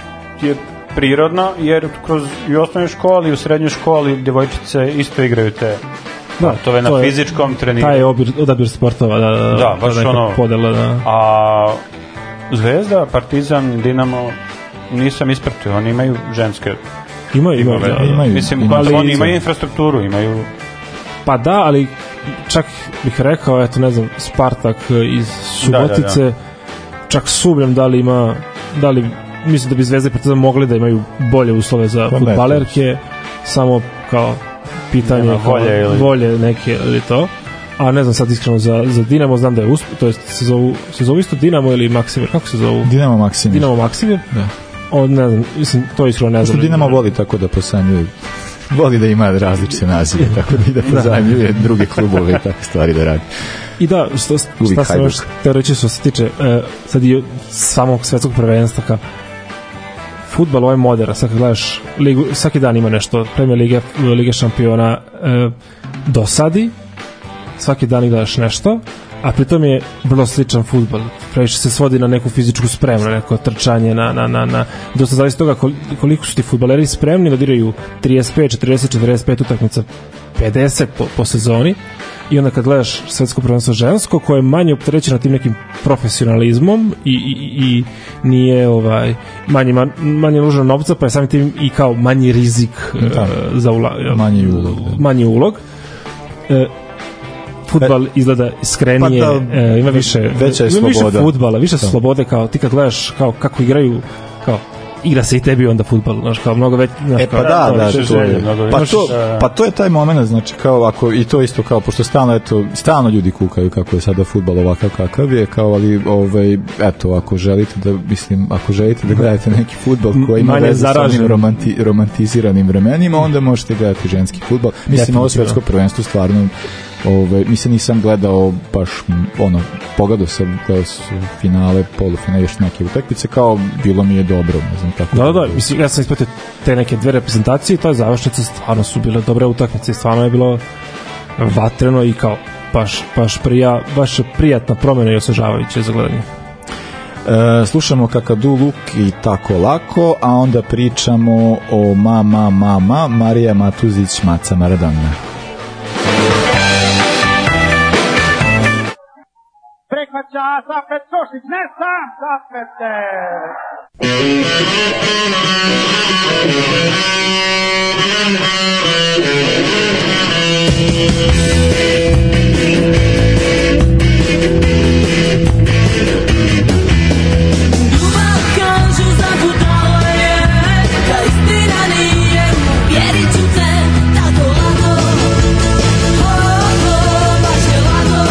je prirodno, jer kroz i u osnovnoj školi i u srednjoj školi devojčice isto igraju te da, to je na to fizičkom treniranju.
Taj obir, odabir sportova, da, da,
da baš ono,
podela, da.
A Zvezda, Partizan, Dinamo nisam ispratio, oni imaju ženske
imaju, imaju, da,
imaju
mislim,
imaju,
oni imaju infrastrukturu, imaju
pa da, ali čak bih rekao, eto ne znam, Spartak iz Subotice, da, da, da. čak sumnjam da li ima, da li mislim da bi Zvezda i Partizan mogli da imaju bolje uslove za fudbalerke, samo kao pitanje
Nema volje,
kao,
ili... volje
neke ili to, a ne znam sad iskreno za, za Dinamo, znam da je uspio, to jest se zovu, se zovu isto Dinamo ili Maksimir, kako se zovu?
Dinamo Maksimir.
Dinamo Maksimir,
da.
O, ne znam, mislim, to iskreno ne znam.
Što Dinamo voli tako da posanjuje, voli da ima različite nazive, tako da i da pozajmljuje druge klubove i takve stvari da radi.
I da, što, šta sam još te reći što se tiče e, sad i samog svetskog prvenstva, kao fudbal ovaj modern, sad kad gledaš ligu, svaki dan ima nešto, Premier Lige, Lige šampiona, e, dosadi, svaki dan gledaš nešto, a pritom je vrlo sličan fudbal, previše se svodi na neku fizičku spremu, na neko trčanje, na, na, na, na dosta zavisi toga koliko su ti fudbaleri spremni da diraju trideset pet, četrdeset, četrdeset pet utakmica, pedeset po, po sezoni, i onda kad gledaš svetsko prvenstvo žensko koje je manje opterećeno tim nekim profesionalizmom i, i, i nije ovaj, manje, manje nužno novca, pa je samim tim i kao manji rizik
da,
uh, za ula,
manji ulog,
da. manji ulog. Uh, fudbal izgleda iskrenije,
Pa da,
e, ima više,
veća je
ima više
sloboda.
fudbala, više su slobode, kao ti kad gledaš kao kako igraju, kao igra se i tebi onda fudbal, znaš, kao mnogo već, znaš,
E pa
kao,
da, da,
više
to je.
želje, mnogo
Pa
više.
to, pa to je taj momenat, znači kao ako i to isto kao pošto stalno eto stalno ljudi kukaju kako je sada fudbal ovakav kakav je, kao ali ovaj eto ako želite da mislim ako želite da gledate neki fudbal koji ima
Manje
veze sa
zaražen.
onim romanti, romantiziranim vremenima, onda možete gledati ženski fudbal. Mislim ovo svetsko prvenstvo stvarno Ove, mislim nisam gledao baš ono, pogledao sam gledao su finale, polufinale, još neke utakmice, kao bilo mi je dobro, ne znam tako.
Da, da, da, mislim, ja sam ispratio te neke dve reprezentacije i to je završnice, stvarno su bile dobre utakmice, stvarno je bilo vatreno i kao baš, baš, prija, baš prijatna promjena i osvežavajuće za gledanje.
E, slušamo Kakadu Luk i Tako lako, a onda pričamo o ma, ma, ma, ma, Marija Matuzić, Maca Maradona.
Prihvaća Safet Košić, ne sam Safete!
Ljubav kažu za budale je, da istina nije, vjerit ću te, tako lako. Oh, oh, baš je lako.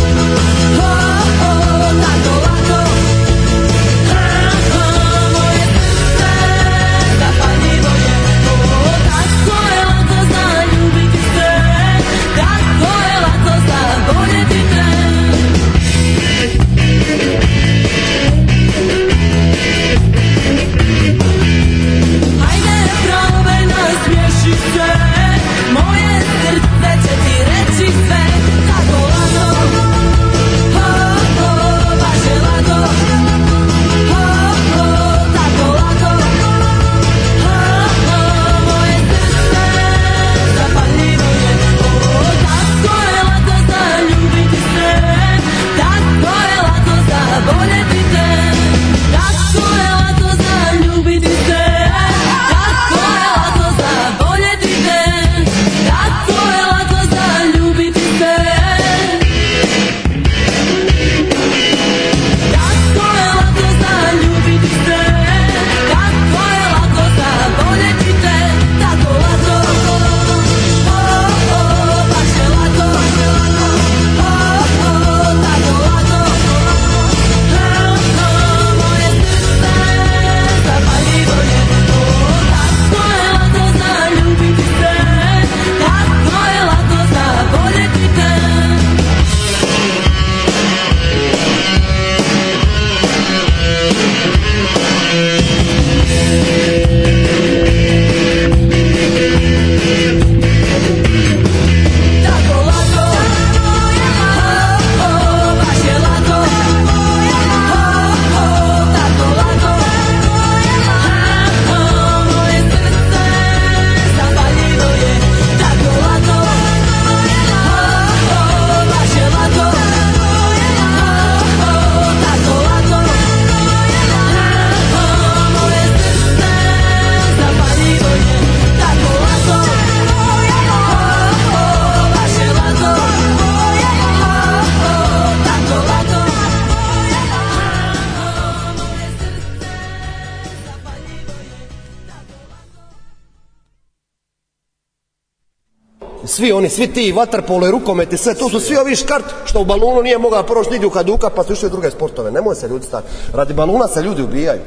Svi oni, svi ti vaterpolo i rukomet i sve, to su svi ovi škart što u balunu nije mogao proći nigdje u Haduka pa su išli u druge sportove. Nemoj se ljudi stati. Radi baluna se ljudi ubijaju.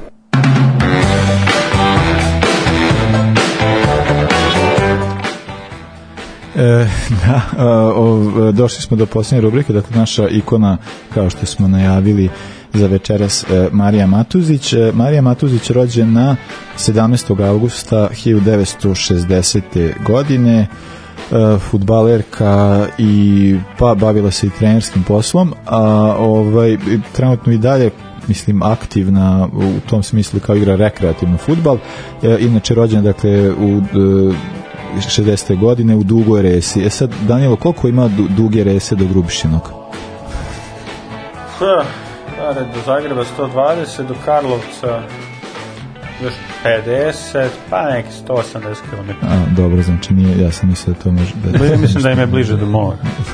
E, da, o, o, došli smo do posljednje rubrike, dakle naša ikona, kao što smo najavili za večeras, e, Marija Matuzić. E, Marija Matuzić rođena sedamnaestog avgusta hiljadu devetsto šezdesete. godine, e, fudbalerka i pa bavila se i trenerskim poslom, a ovaj, trenutno i dalje mislim aktivna u tom smislu kao igra rekreativno fudbal. E, inače rođena dakle u e, šezdesete. godine u Dugoj Resi. E sad, Danilo, koliko ima du, Duge Rese do Grubišinog?
Ha, do Zagreba sto dvadeset, do Karlovca Još pedeset, pa neki sto osamdeset kilometara.
A, dobro, znači nije, ja sam mislio da to može... Da...
Ja mislim da im je bliže do mora.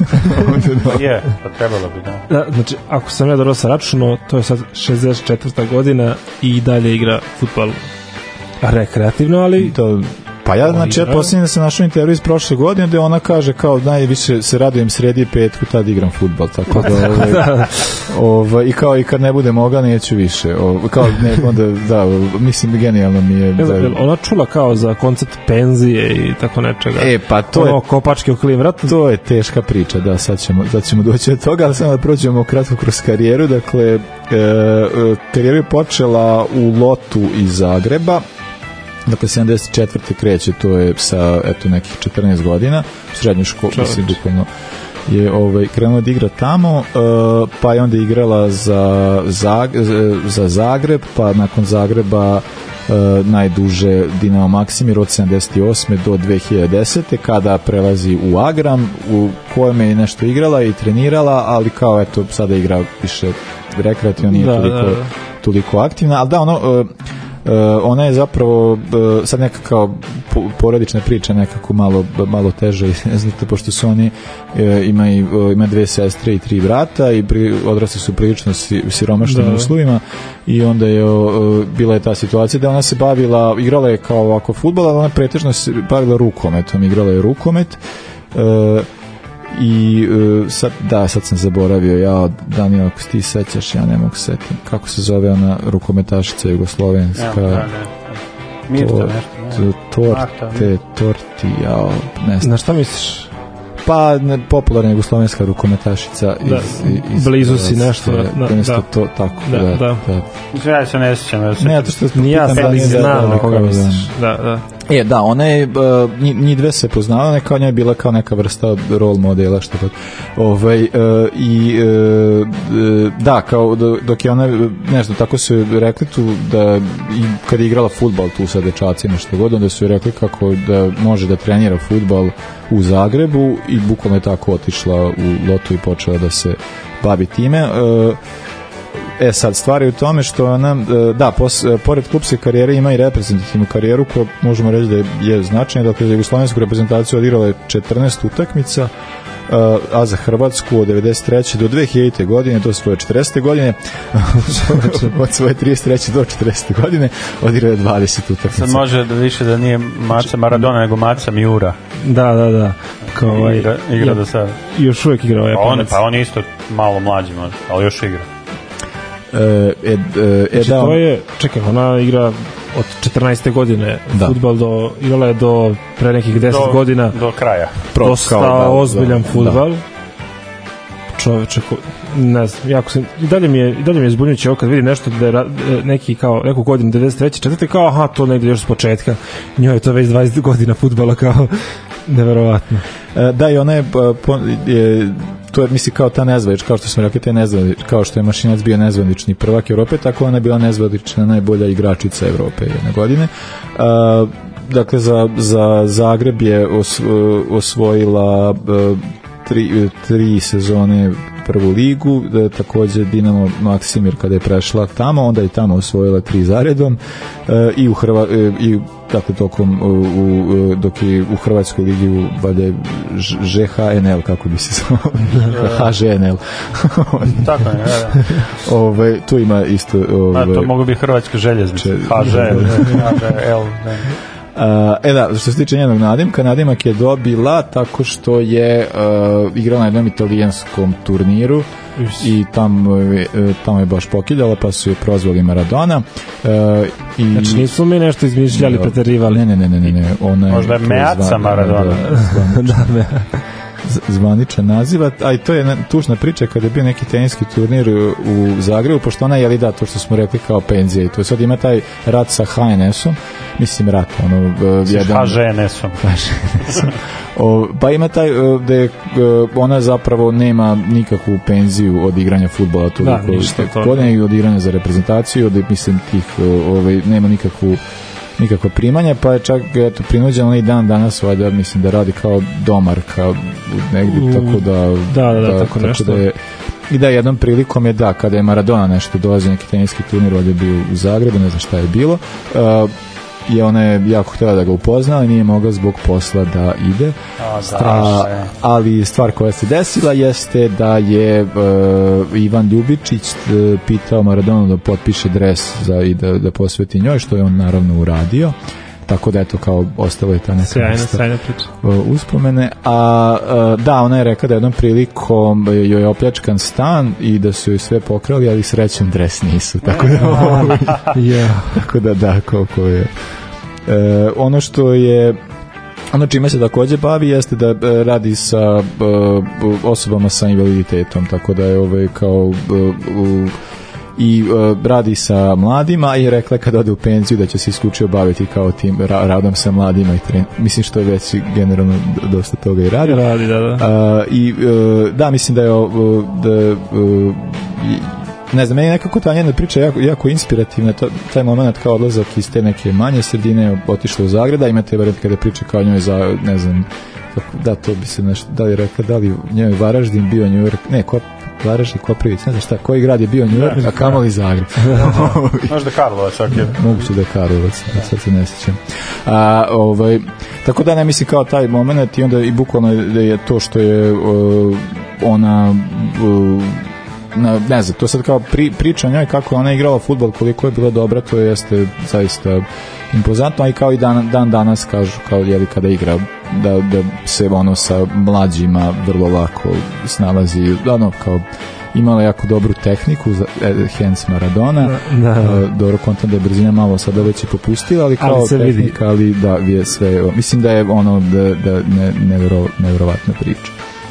Pa je, pa trebalo bi, da.
Da, znači, ako sam ja dobro sa računo, to je sad šezdeset četvrta godina i dalje igra fudbal rekreativno, ali...
To... Pa ja, znači, ja posljednjem da sam našao intervju iz prošle godine gde ona kaže kao najviše se radujem sredi i petku, tad igram fudbal, tako da, ovaj, ovaj, i kao i kad ne bude mogla neću više, ovaj, kao ne, onda, da, mislim, genijalno mi je. Da,
ona čula kao za koncept penzije i tako nečega.
E, pa to
ono,
je...
kopačke okoli vrat.
To je teška priča, da, sad ćemo, sad ćemo doći od toga, ali samo da prođemo kratko kroz karijeru, dakle, e, karijeru je počela u Lotu iz Zagreba. Dakle, sedamdeset četvrte kreće, to je sa, eto, nekih četrnaest godina, u srednjoj školi, mislim, bukvalno je ovaj, krenula da igra tamo, uh, pa je onda igrala za, za, za Zagreb, pa nakon Zagreba uh, najduže Dinamo Maksimir od sedamdeset osme do dve hiljade desete kada prelazi u Agram, u kojem je nešto igrala i trenirala, ali kao, eto, sada igra više rekreativno, nije da, toliko, da, da. toliko aktivna, ali da, ono... Uh, Uh, ona je zapravo uh, sad neka kao porodična priča, nekako malo, malo teže, znate, pošto su oni uh, imaju, uh, ima dve sestre i tri brata i pri, odrasli su prilično u siromašnim uslovima i onda je uh, bila je ta situacija da ona se bavila, igrala je kao ovako fudbal, ali ona pretežno se bavila rukometom, igrala je rukomet uh, i uh, sad, da, sad sam zaboravio, ja, Daniel, ako ti sećaš, ja ne mogu setiti kako se zove ona rukometašica jugoslovenska.
Ja, da, ne. Mirta, nešto, ne.
Torte, torti, ja, ne znam.
Na šta misliš?
Pa, ne, popularna jugoslovenska rukometašica
da,
iz, iz,
blizu si nešto
da, da, da. To, tako,
da,
da,
da.
da.
Ja se ne sjećam. Ja se
ne, to što
ni ja sam ali znam na koga misliš. Da, da.
E, da, ona je, uh, njih dve se poznala, kao njoj je bila kao neka vrsta role modela, što god. Ovaj, uh, i uh, da, kao dok je ona, nešto, tako su rekli tu da i kad je igrala fudbal tu sa dečacima što god, onda su rekli kako da može da trenira fudbal u Zagrebu i bukvalno je tako otišla u Lotu i počela da se bavi time. Uh, E sad, stvar je u tome što ona, da, pos, pored klubske karijere ima i reprezentativnu karijeru koja možemo reći da je, je značajna. Dakle, za jugoslovensku reprezentaciju odigrala je četrnaest utakmica, a za Hrvatsku od devedeset treće do dve hiljadite godine, do svoje četrdesete godine, od svoje trideset treće do četrdesete godine odigrala je dvadeset utakmica.
Sad može da više da nije Maca Maradona, nego Maca Miura.
Da, da, da. Kao ovaj,
igra, igra do sada.
Još uvijek igra ovaj
Japanac. Pa on je isto malo mlađi možda, ali još igra.
E, e, e,
znači,
da,
to je, čekaj, ona igra od četrnaeste godine
da.
Fudbal do, igrala je do pre nekih deset
do,
godina
do kraja.
Dosta da, ozbiljan da, fudbal da. Čoveče, ne znam, jako se, i dalje mi je, i dalje mi je zbunjujuće ovo kad vidim nešto da je neki kao, neku godinu devedeset treće četvrte kao, aha, to negdje još s početka, njoj je to već dvadeset godina fudbala, kao neverovatno.
E, da, i ona je, po, je to je, misli, kao ta nezvanična, kao što smo rekli, te nezvanični, kao što je Mašinac bio nezvanični prvak Evrope, tako ona je bila nezvanična najbolja igračica Evrope jedne godine. Uh, dakle, za, za Zagreb je os, osvojila uh, tri, tri sezone prvu ligu, da, takođe Dinamo Maksimir kada je prešla tamo, onda je tamo osvojila tri zaredom uh, i u Hrva, uh, i dakle tokom u, u, dok je u Hrvatskoj ligi u valjda Ž H N L, kako bi se zvao H Ž N L
tako je, da,
da. Ove, tu ima isto ove,
a, to mogu biti Hrvatske željeznice H Ž N L
Uh, e da, što se tiče njenog nadimka, nadimak je dobila tako što je uh, igrala na jednom italijanskom turniru Is. i tamo, tamo je baš pokiljala, pa su je prozvali Maradona. Uh, i,
znači nismo mi nešto izmišljali, preterivali.
Ne, ne, ne, ne, ne. Ona
možda je Meaca Maradona.
Da, da, da. Zvaničan naziva, a i to je tužna priča kada je bio neki teniski turnir u Zagrebu, pošto ona je, ali da, to što smo rekli kao penzija i to sad ima taj rat sa H N S-om, mislim rat, ono, jedan...
H Ž N S-om.
O, pa ima taj, gde ona zapravo nema nikakvu penziju od igranja fudbala,
da, ništa to.
Godine i od igranja za reprezentaciju, od, mislim, tih, ovaj, nema nikakvu nikakva primanja, pa je čak eto, prinuđen onaj dan danas valjda, mislim da radi kao domar kao negdje, tako da
da, da, da, tako,
tako
nešto.
da je I da, jednom prilikom je da, kada je Maradona nešto dolazio, neki teniski turnir, ovdje je bio u Zagrebu, ne znam šta je bilo, uh, je ona je jako htjela da ga upozna, ali nije mogla zbog posla da ide.
A, da,
A, ali stvar koja se desila jeste da je uh, Ivan Ljubičić uh, pitao Maradonu da potpiše dres za, i da, da posveti njoj, što je on naravno uradio. Tako da eto, kao ostalo je ta neka
sjajna, sjajna priča.
uspomene. A, a da, ona je rekla da jednom prilikom joj je opljačkan stan i da su joj sve pokrali, ali srećom dres nisu. Tako da,
yeah.
tako da da, koliko je. E, ono što je ono čime se takođe bavi jeste da e, radi sa e, osobama sa invaliditetom, tako da je ovaj kao e, i uh, radi sa mladima i rekla kada ode u penziju da će se isključivo baviti kao tim ra- radom sa mladima i tren... mislim što je već generalno dosta toga i radi.
Radi, da, da.
Uh, i uh, da, mislim da je uh, da uh, ne znam, meni nekako ta njena priča jako, jako inspirativna, to, taj moment kao odlazak iz te neke manje sredine, otišla u Zagreb, da imate varijante kada priča kao njoj za, ne znam, da, to bi se nešto, da li rekla, da li njoj Varaždin bio New York, ne, Kop, Varaždin, Koprivić, ne znam šta, koji grad je bio New York, a kamoli Zagreb.
Možda Karlovac, čak je.
Moguće da je Karlovac, da sad se ne sjećam. A, ovaj, tako da ne mislim kao taj moment i onda i bukvalno da je to što je uh, ona uh, Na, ne znam, to sad kao pri, priča o njoj kako ona igrala fudbal, koliko je bila dobra, to jeste zaista impozantno, a i kao i dan, dan danas kažu, kao jeli kada igra da, da se ono sa mlađima vrlo lako snalazi, ono kao imala jako dobru tehniku za Hens Maradona,
da, da.
dobro kontam da je brzina malo sada već i popustila, ali kao
ali
tehnika, ali da je sve, mislim da je ono da, da ne, nevjero, nevjerovatna priča.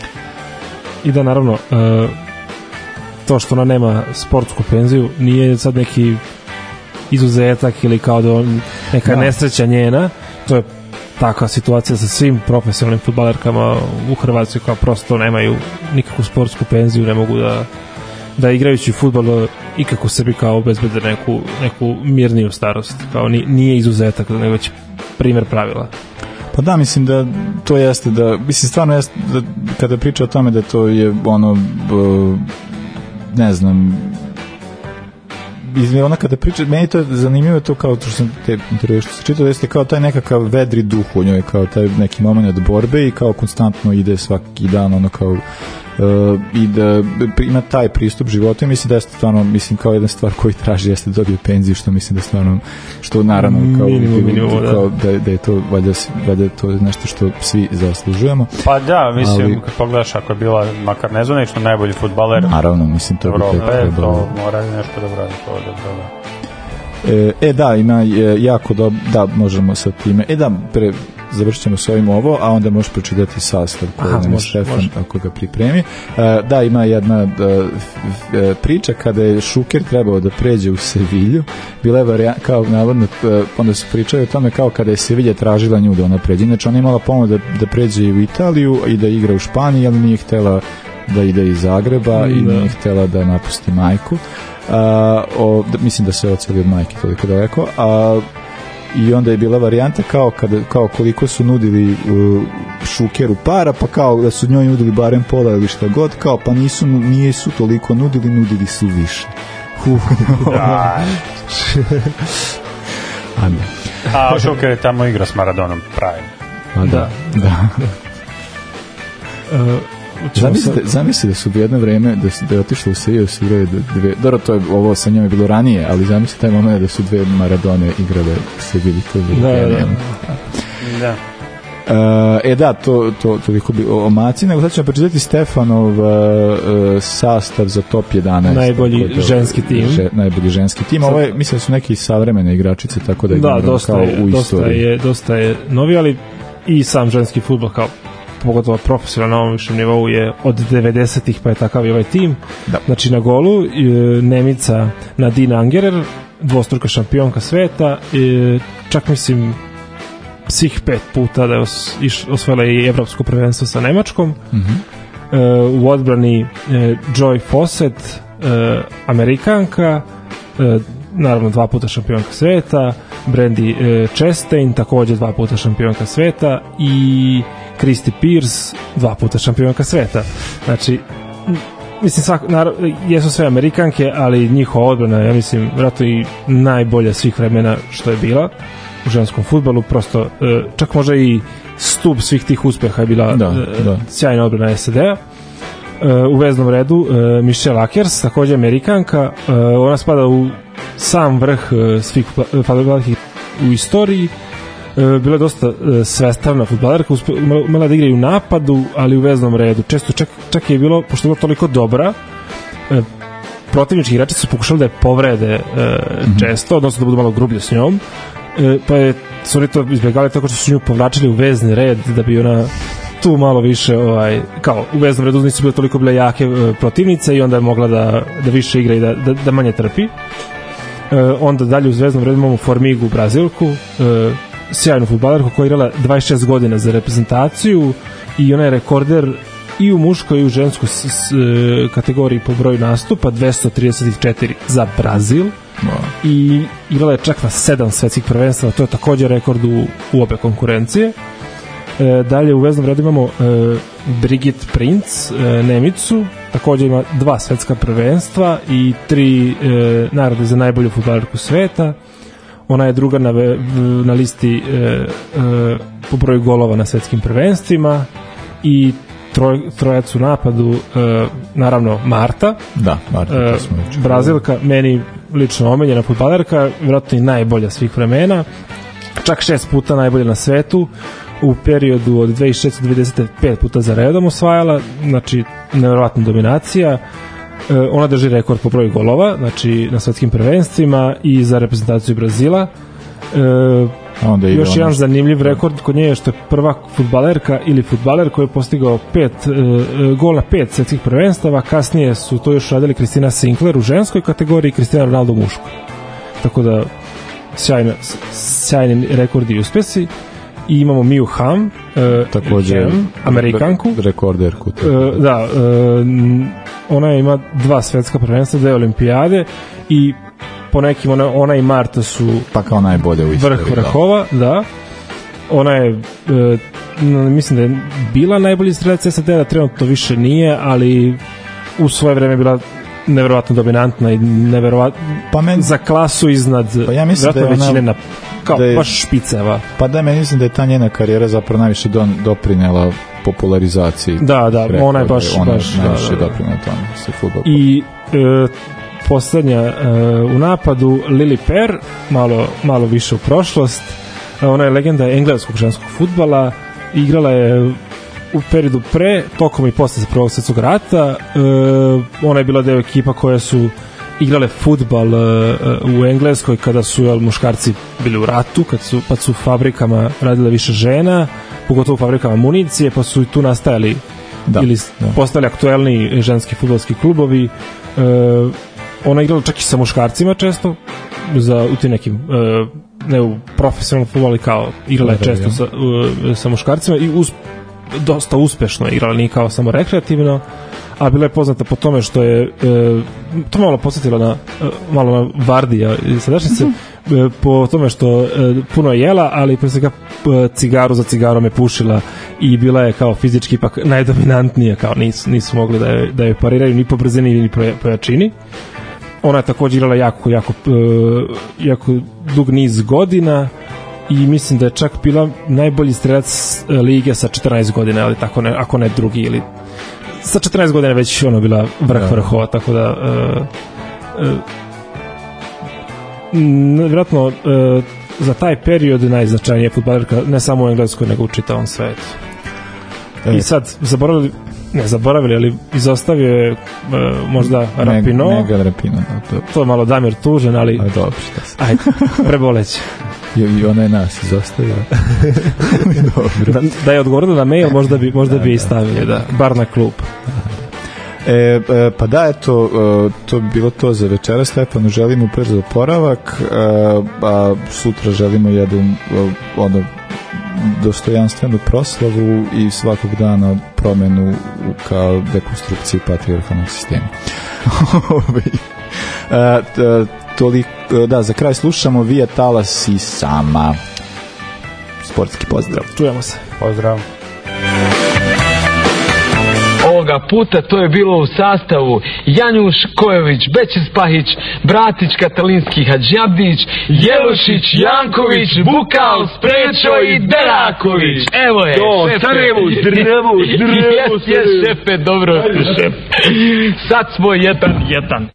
I da naravno uh, to što ona nema sportsku penziju nije sad neki izuzetak ili kao da on, neka
da.
nesreća njena, to je takva situacija sa svim profesionalnim fudbalerkama u Hrvatskoj, kao prosto nemaju nikakvu sportsku penziju, ne mogu da da igrajući fudbal ikako sebi kao obezbede neku, neku mirniju starost, kao ni, nije izuzetak, nego već primjer pravila.
Pa da, mislim da to jeste da, mislim stvarno jeste da kada priča o tome da to je ono b, ne znam, ona kada priča, meni to je zanimljivo to kao to što sam te intervjue što se čitao, jeste kao taj nekakav vedri duh u njoj, kao taj neki moment borbe i kao konstantno ide svaki dan ono kao Uh, i da ima taj pristup životu i mislim da je stvarno, mislim kao jedna stvar koju traži jeste da dobije penziju, što mislim da stvarno, što naravno kao,
minimum, minimum,
kao da. Da, da je to valjda, valjda to je nešto što svi zaslužujemo.
Pa da, mislim,
ali,
kad pogledaš, ako je bila makar nezvanično najbolji fudbaler
naravno, mislim to
Evrope,
bi tek trebalo.
To mora nešto da brani to da treba.
E, e da, ima je, jako dobro, da, možemo sa time, e da, pre završit ćemo s ovim ovo, a onda možeš pročitati sastav koji nam je Stefan može. Ako ga pripremi. E, da, ima jedna da, f, priča kada je Šuker trebao da pređe u Sevilju, bila je varijanta, kao navodno, onda su pričali o tome kao kada je Sevilja tražila nju da ona pređe. Inače, ona imala pomoć da, da pređe u Italiju i da igra u Španiji, ali nije htela da ide iz Zagreba mm, i nije htela da napusti majku. A, o, da, mislim da se oceli od majke toliko daleko, a i onda je bila varijanta kao, kada, kao koliko su nudili uh, Šukeru para, pa kao da su njoj nudili barem pola ili šta god, kao pa nisu, nije su toliko nudili, nudili su više.
Da.
A, da.
A Šuker je tamo igra s Maradonom, pravim.
A da, da.
uh,
Zamislite, zamislite da su u jedno vreme da, su, da je otišlo u Seviju, su igrali dve, dobro, to je, ovo sa njom je bilo ranije, ali zamislite taj moment da su dve Maradone igrale u Seviji, to je bilo
da, da,
da.
Uh, e da, to, to toliko bi o, o Maci, nego sad ćemo pročitati Stefanov uh, sastav za top jedanaest.
Najbolji
to,
ženski tim.
Že, najbolji ženski tim. Ovo je, mislim da su neke savremene igračice, tako da je
da, dosta
kao
je,
u
dosta
istoriji.
je, dosta je novi, ali i sam ženski fudbal kao pogotovo profesionalno na ovom višem nivou je od devedesetih, pa je takav i ovaj tim. Da. Znači na golu Nemica Nadine Angerer, dvostruka šampionka sveta, čak mislim svih pet puta da je os, iš, osvojila i evropsko prvenstvo sa Nemačkom. Mm-hmm. U odbrani Joy Fawcett, Amerikanka, naravno dva puta šampionka sveta, Brandy Chastain, također dva puta šampionka sveta, i Christy Pearce, dva puta šampionka sveta. Znači, mislim, svak, naravno, jesu sve Amerikanke, ali njihova odbrana, ja mislim, vjerojatno i najbolja svih vremena što je bila u ženskom fudbalu, prosto, čak možda i stup svih tih uspeha je bila da, da. sjajna odbrana S A D-a. U veznom redu Michelle Akers, također Amerikanka, ona spada u sam vrh svih fudbalerki u istoriji. Bila je dosta svestrana fudbalerka, umela da igra i u napadu, ali u veznom redu. Često čak, čak je bilo, pošto je bila toliko dobra, protivnički igrači su pokušali da je povrede mm-hmm. često, odnosno da budu malo grublje s njom, pa je, su oni to izbjegali tako što su nju povlačili u vezni red da bi ona tu malo više, ovaj, kao u veznom redu nisu bile toliko bile jake e, protivnice i onda je mogla da, da više igra i da, da, da manje trpi. E, onda dalje u veznom redu imamo Formigu, Brazilku, e, sjajnu fudbalerku koja je igrala dvadeset šest godina za reprezentaciju i ona je rekorder i u muškoj i u ženskoj s, s, kategoriji po broju nastupa, dvesta trideset četiri za Brazil. Wow. I igrala je čak na sedam svetskih prvenstva, to je također rekord u, u obe konkurencije. E, dalje u veznom redu imamo e, Brigitte Prinz, e, Nemicu, također ima dva svetska prvenstva i tri e, nagrade za najbolju fudbalerku sveta. Ona je druga na, na listi e, e, po broju golova na svetskim prvenstvima i troj, trojac u napadu, e, naravno Marta,
da, Marta
e, Brazilka, meni lično omiljena fudbalerka, vjerojatno i najbolja svih vremena, čak šest puta najbolja na svetu, u periodu od dve hiljade šeste do dve hiljade dvadesete pet puta za redom osvajala, znači nevjerovatna dominacija. E, ona drži rekord po broju golova, znači na svetskim prvenstvima i za reprezentaciju Brazila. E, Onda još jedan ono... zanimljiv rekord kod nje je što je prva fudbalerka ili fudbaler koji je postigao pet, e, gol na pet svetskih prvenstava. Kasnije su to još radili Kristina Sinclair u ženskoj kategoriji i Cristiano Ronaldo u muškoj. Tako da sjajna, sjajni rekordi i uspjesi. I imamo Miu Ham, e, također Ham, Amerikanku,
rekorderku.
E, da, e, ona ima dva svetska prvenstva, dve olimpijade i po nekim ona, ona i Marta su
pa kao najbolje u istoriji,
vrh vrhova, da. da. Ona je e, mislim da je bila najbolji strelac S A D-a, trenutno više nije, ali u svoje vreme bila neverovatno dominantna i neverovatno pa men... za klasu iznad
pa ja mislim da je
većine
ona...
na kao
da je,
baš špiceva.
Pa da, meni mislim da je ta njena karijera zapravo najviše don, doprinela popularizaciji.
Da, da, rekao, ona je baš,
ona
baš
najviše
da, da,
doprinela tome sa fudbalom.
I e, poslednja e, u napadu Lily Per, malo, malo više u prošlost. E, ona je legenda engleskog ženskog fudbala, igrala je u periodu pre, tokom i posle Prvog svjetskog rata. E, ona je bila deo ekipa koje su igrale fudbal uh, u Engleskoj kada su jel, muškarci bili u ratu, kad su, pa su u fabrikama radile više žena, pogotovo u fabrikama municije, pa su i tu nastajali da, ili da. postali aktuelni ženski fudbalski klubovi. Uh, ona igrala čak i sa muškarcima često, za, u tim nekim, uh, ne u profesionalnom fudbalu, kao igrala je često sa, uh, sa muškarcima i uz, dosta uspešno igrala, nije kao samo rekreativno, a bila je poznata po tome što je e, to malo podsjetila na e, malo na Vardija i sadašnjice, e, po tome što e, puno je jela, ali pre svega e, cigaru za cigarom je pušila i bila je kao fizički ipak najdominantnija, kao nisu, nisu mogli da je, da je pariraju ni po brzini ni po jačini. Ona je također igrala jako, jako, e, jako dug niz godina i mislim da je čak bila najbolji strelac lige sa četrnaest godina, ali tako ne, ako ne drugi ili sa četrnaest godina već ono bila vrh vrhova, tako da uh, uh, vjerojatno uh, za taj period najznačajnija fudbalerka ne samo u Engleskoj nego u čitavom svetu. E. I sad zaboravili ne zaboravili, ali izostavio je uh, možda Rapino.
Mega Rapino, da, to.
To je malo Damir tužen, ali
aj dobro, šta se.
Ajde, preboleće.
I ona je nas izostavila.
da, da je odgovorila na mail, možda bi, možda da, bi i stavili, da, bar na klub.
E, e, pa da, eto, to bi bilo to za večera. Stefanu želimo brzo oporavak, a sutra želimo jednu ono, dostojanstvenu proslavu i svakog dana promenu kao dekonstrukciju patrijarhalnog sistema. e, t, toliko, da, za kraj slušamo Via Talas i Sama. Sportski pozdrav.
Čujemo se.
Pozdrav.
Ovoga
ovoga puta to je bilo u sastavu Janjuš Kojović, Bećis Pahić, Bratić Katalinski, Hadžabdić, Jelušić, Janković, Bukal, Sprečo i Deraković. Evo je,
to,
šefe.
Sarajevo, zdravo, zdravo.
Jes, jes, šefe, dobro. Šef. Sad smo jedan, jedan.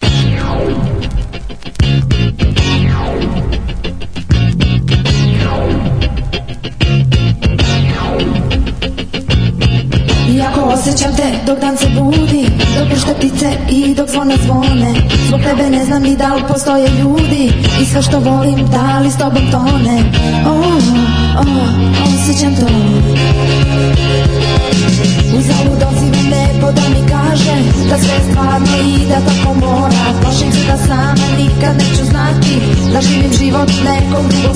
Iako osjećam te dok dan se budi, dok pušta ptice i dok zvona zvone, zbog tebe ne znam ni da li postoje ljudi i sve što volim da li s tobom tone. Oh, oh, osjećam to. Uzalud odzivam nebo da mi kaže da sve je stvarno i da tako mora. Plašim se da sama nikad neću znati da živim život nekog drugog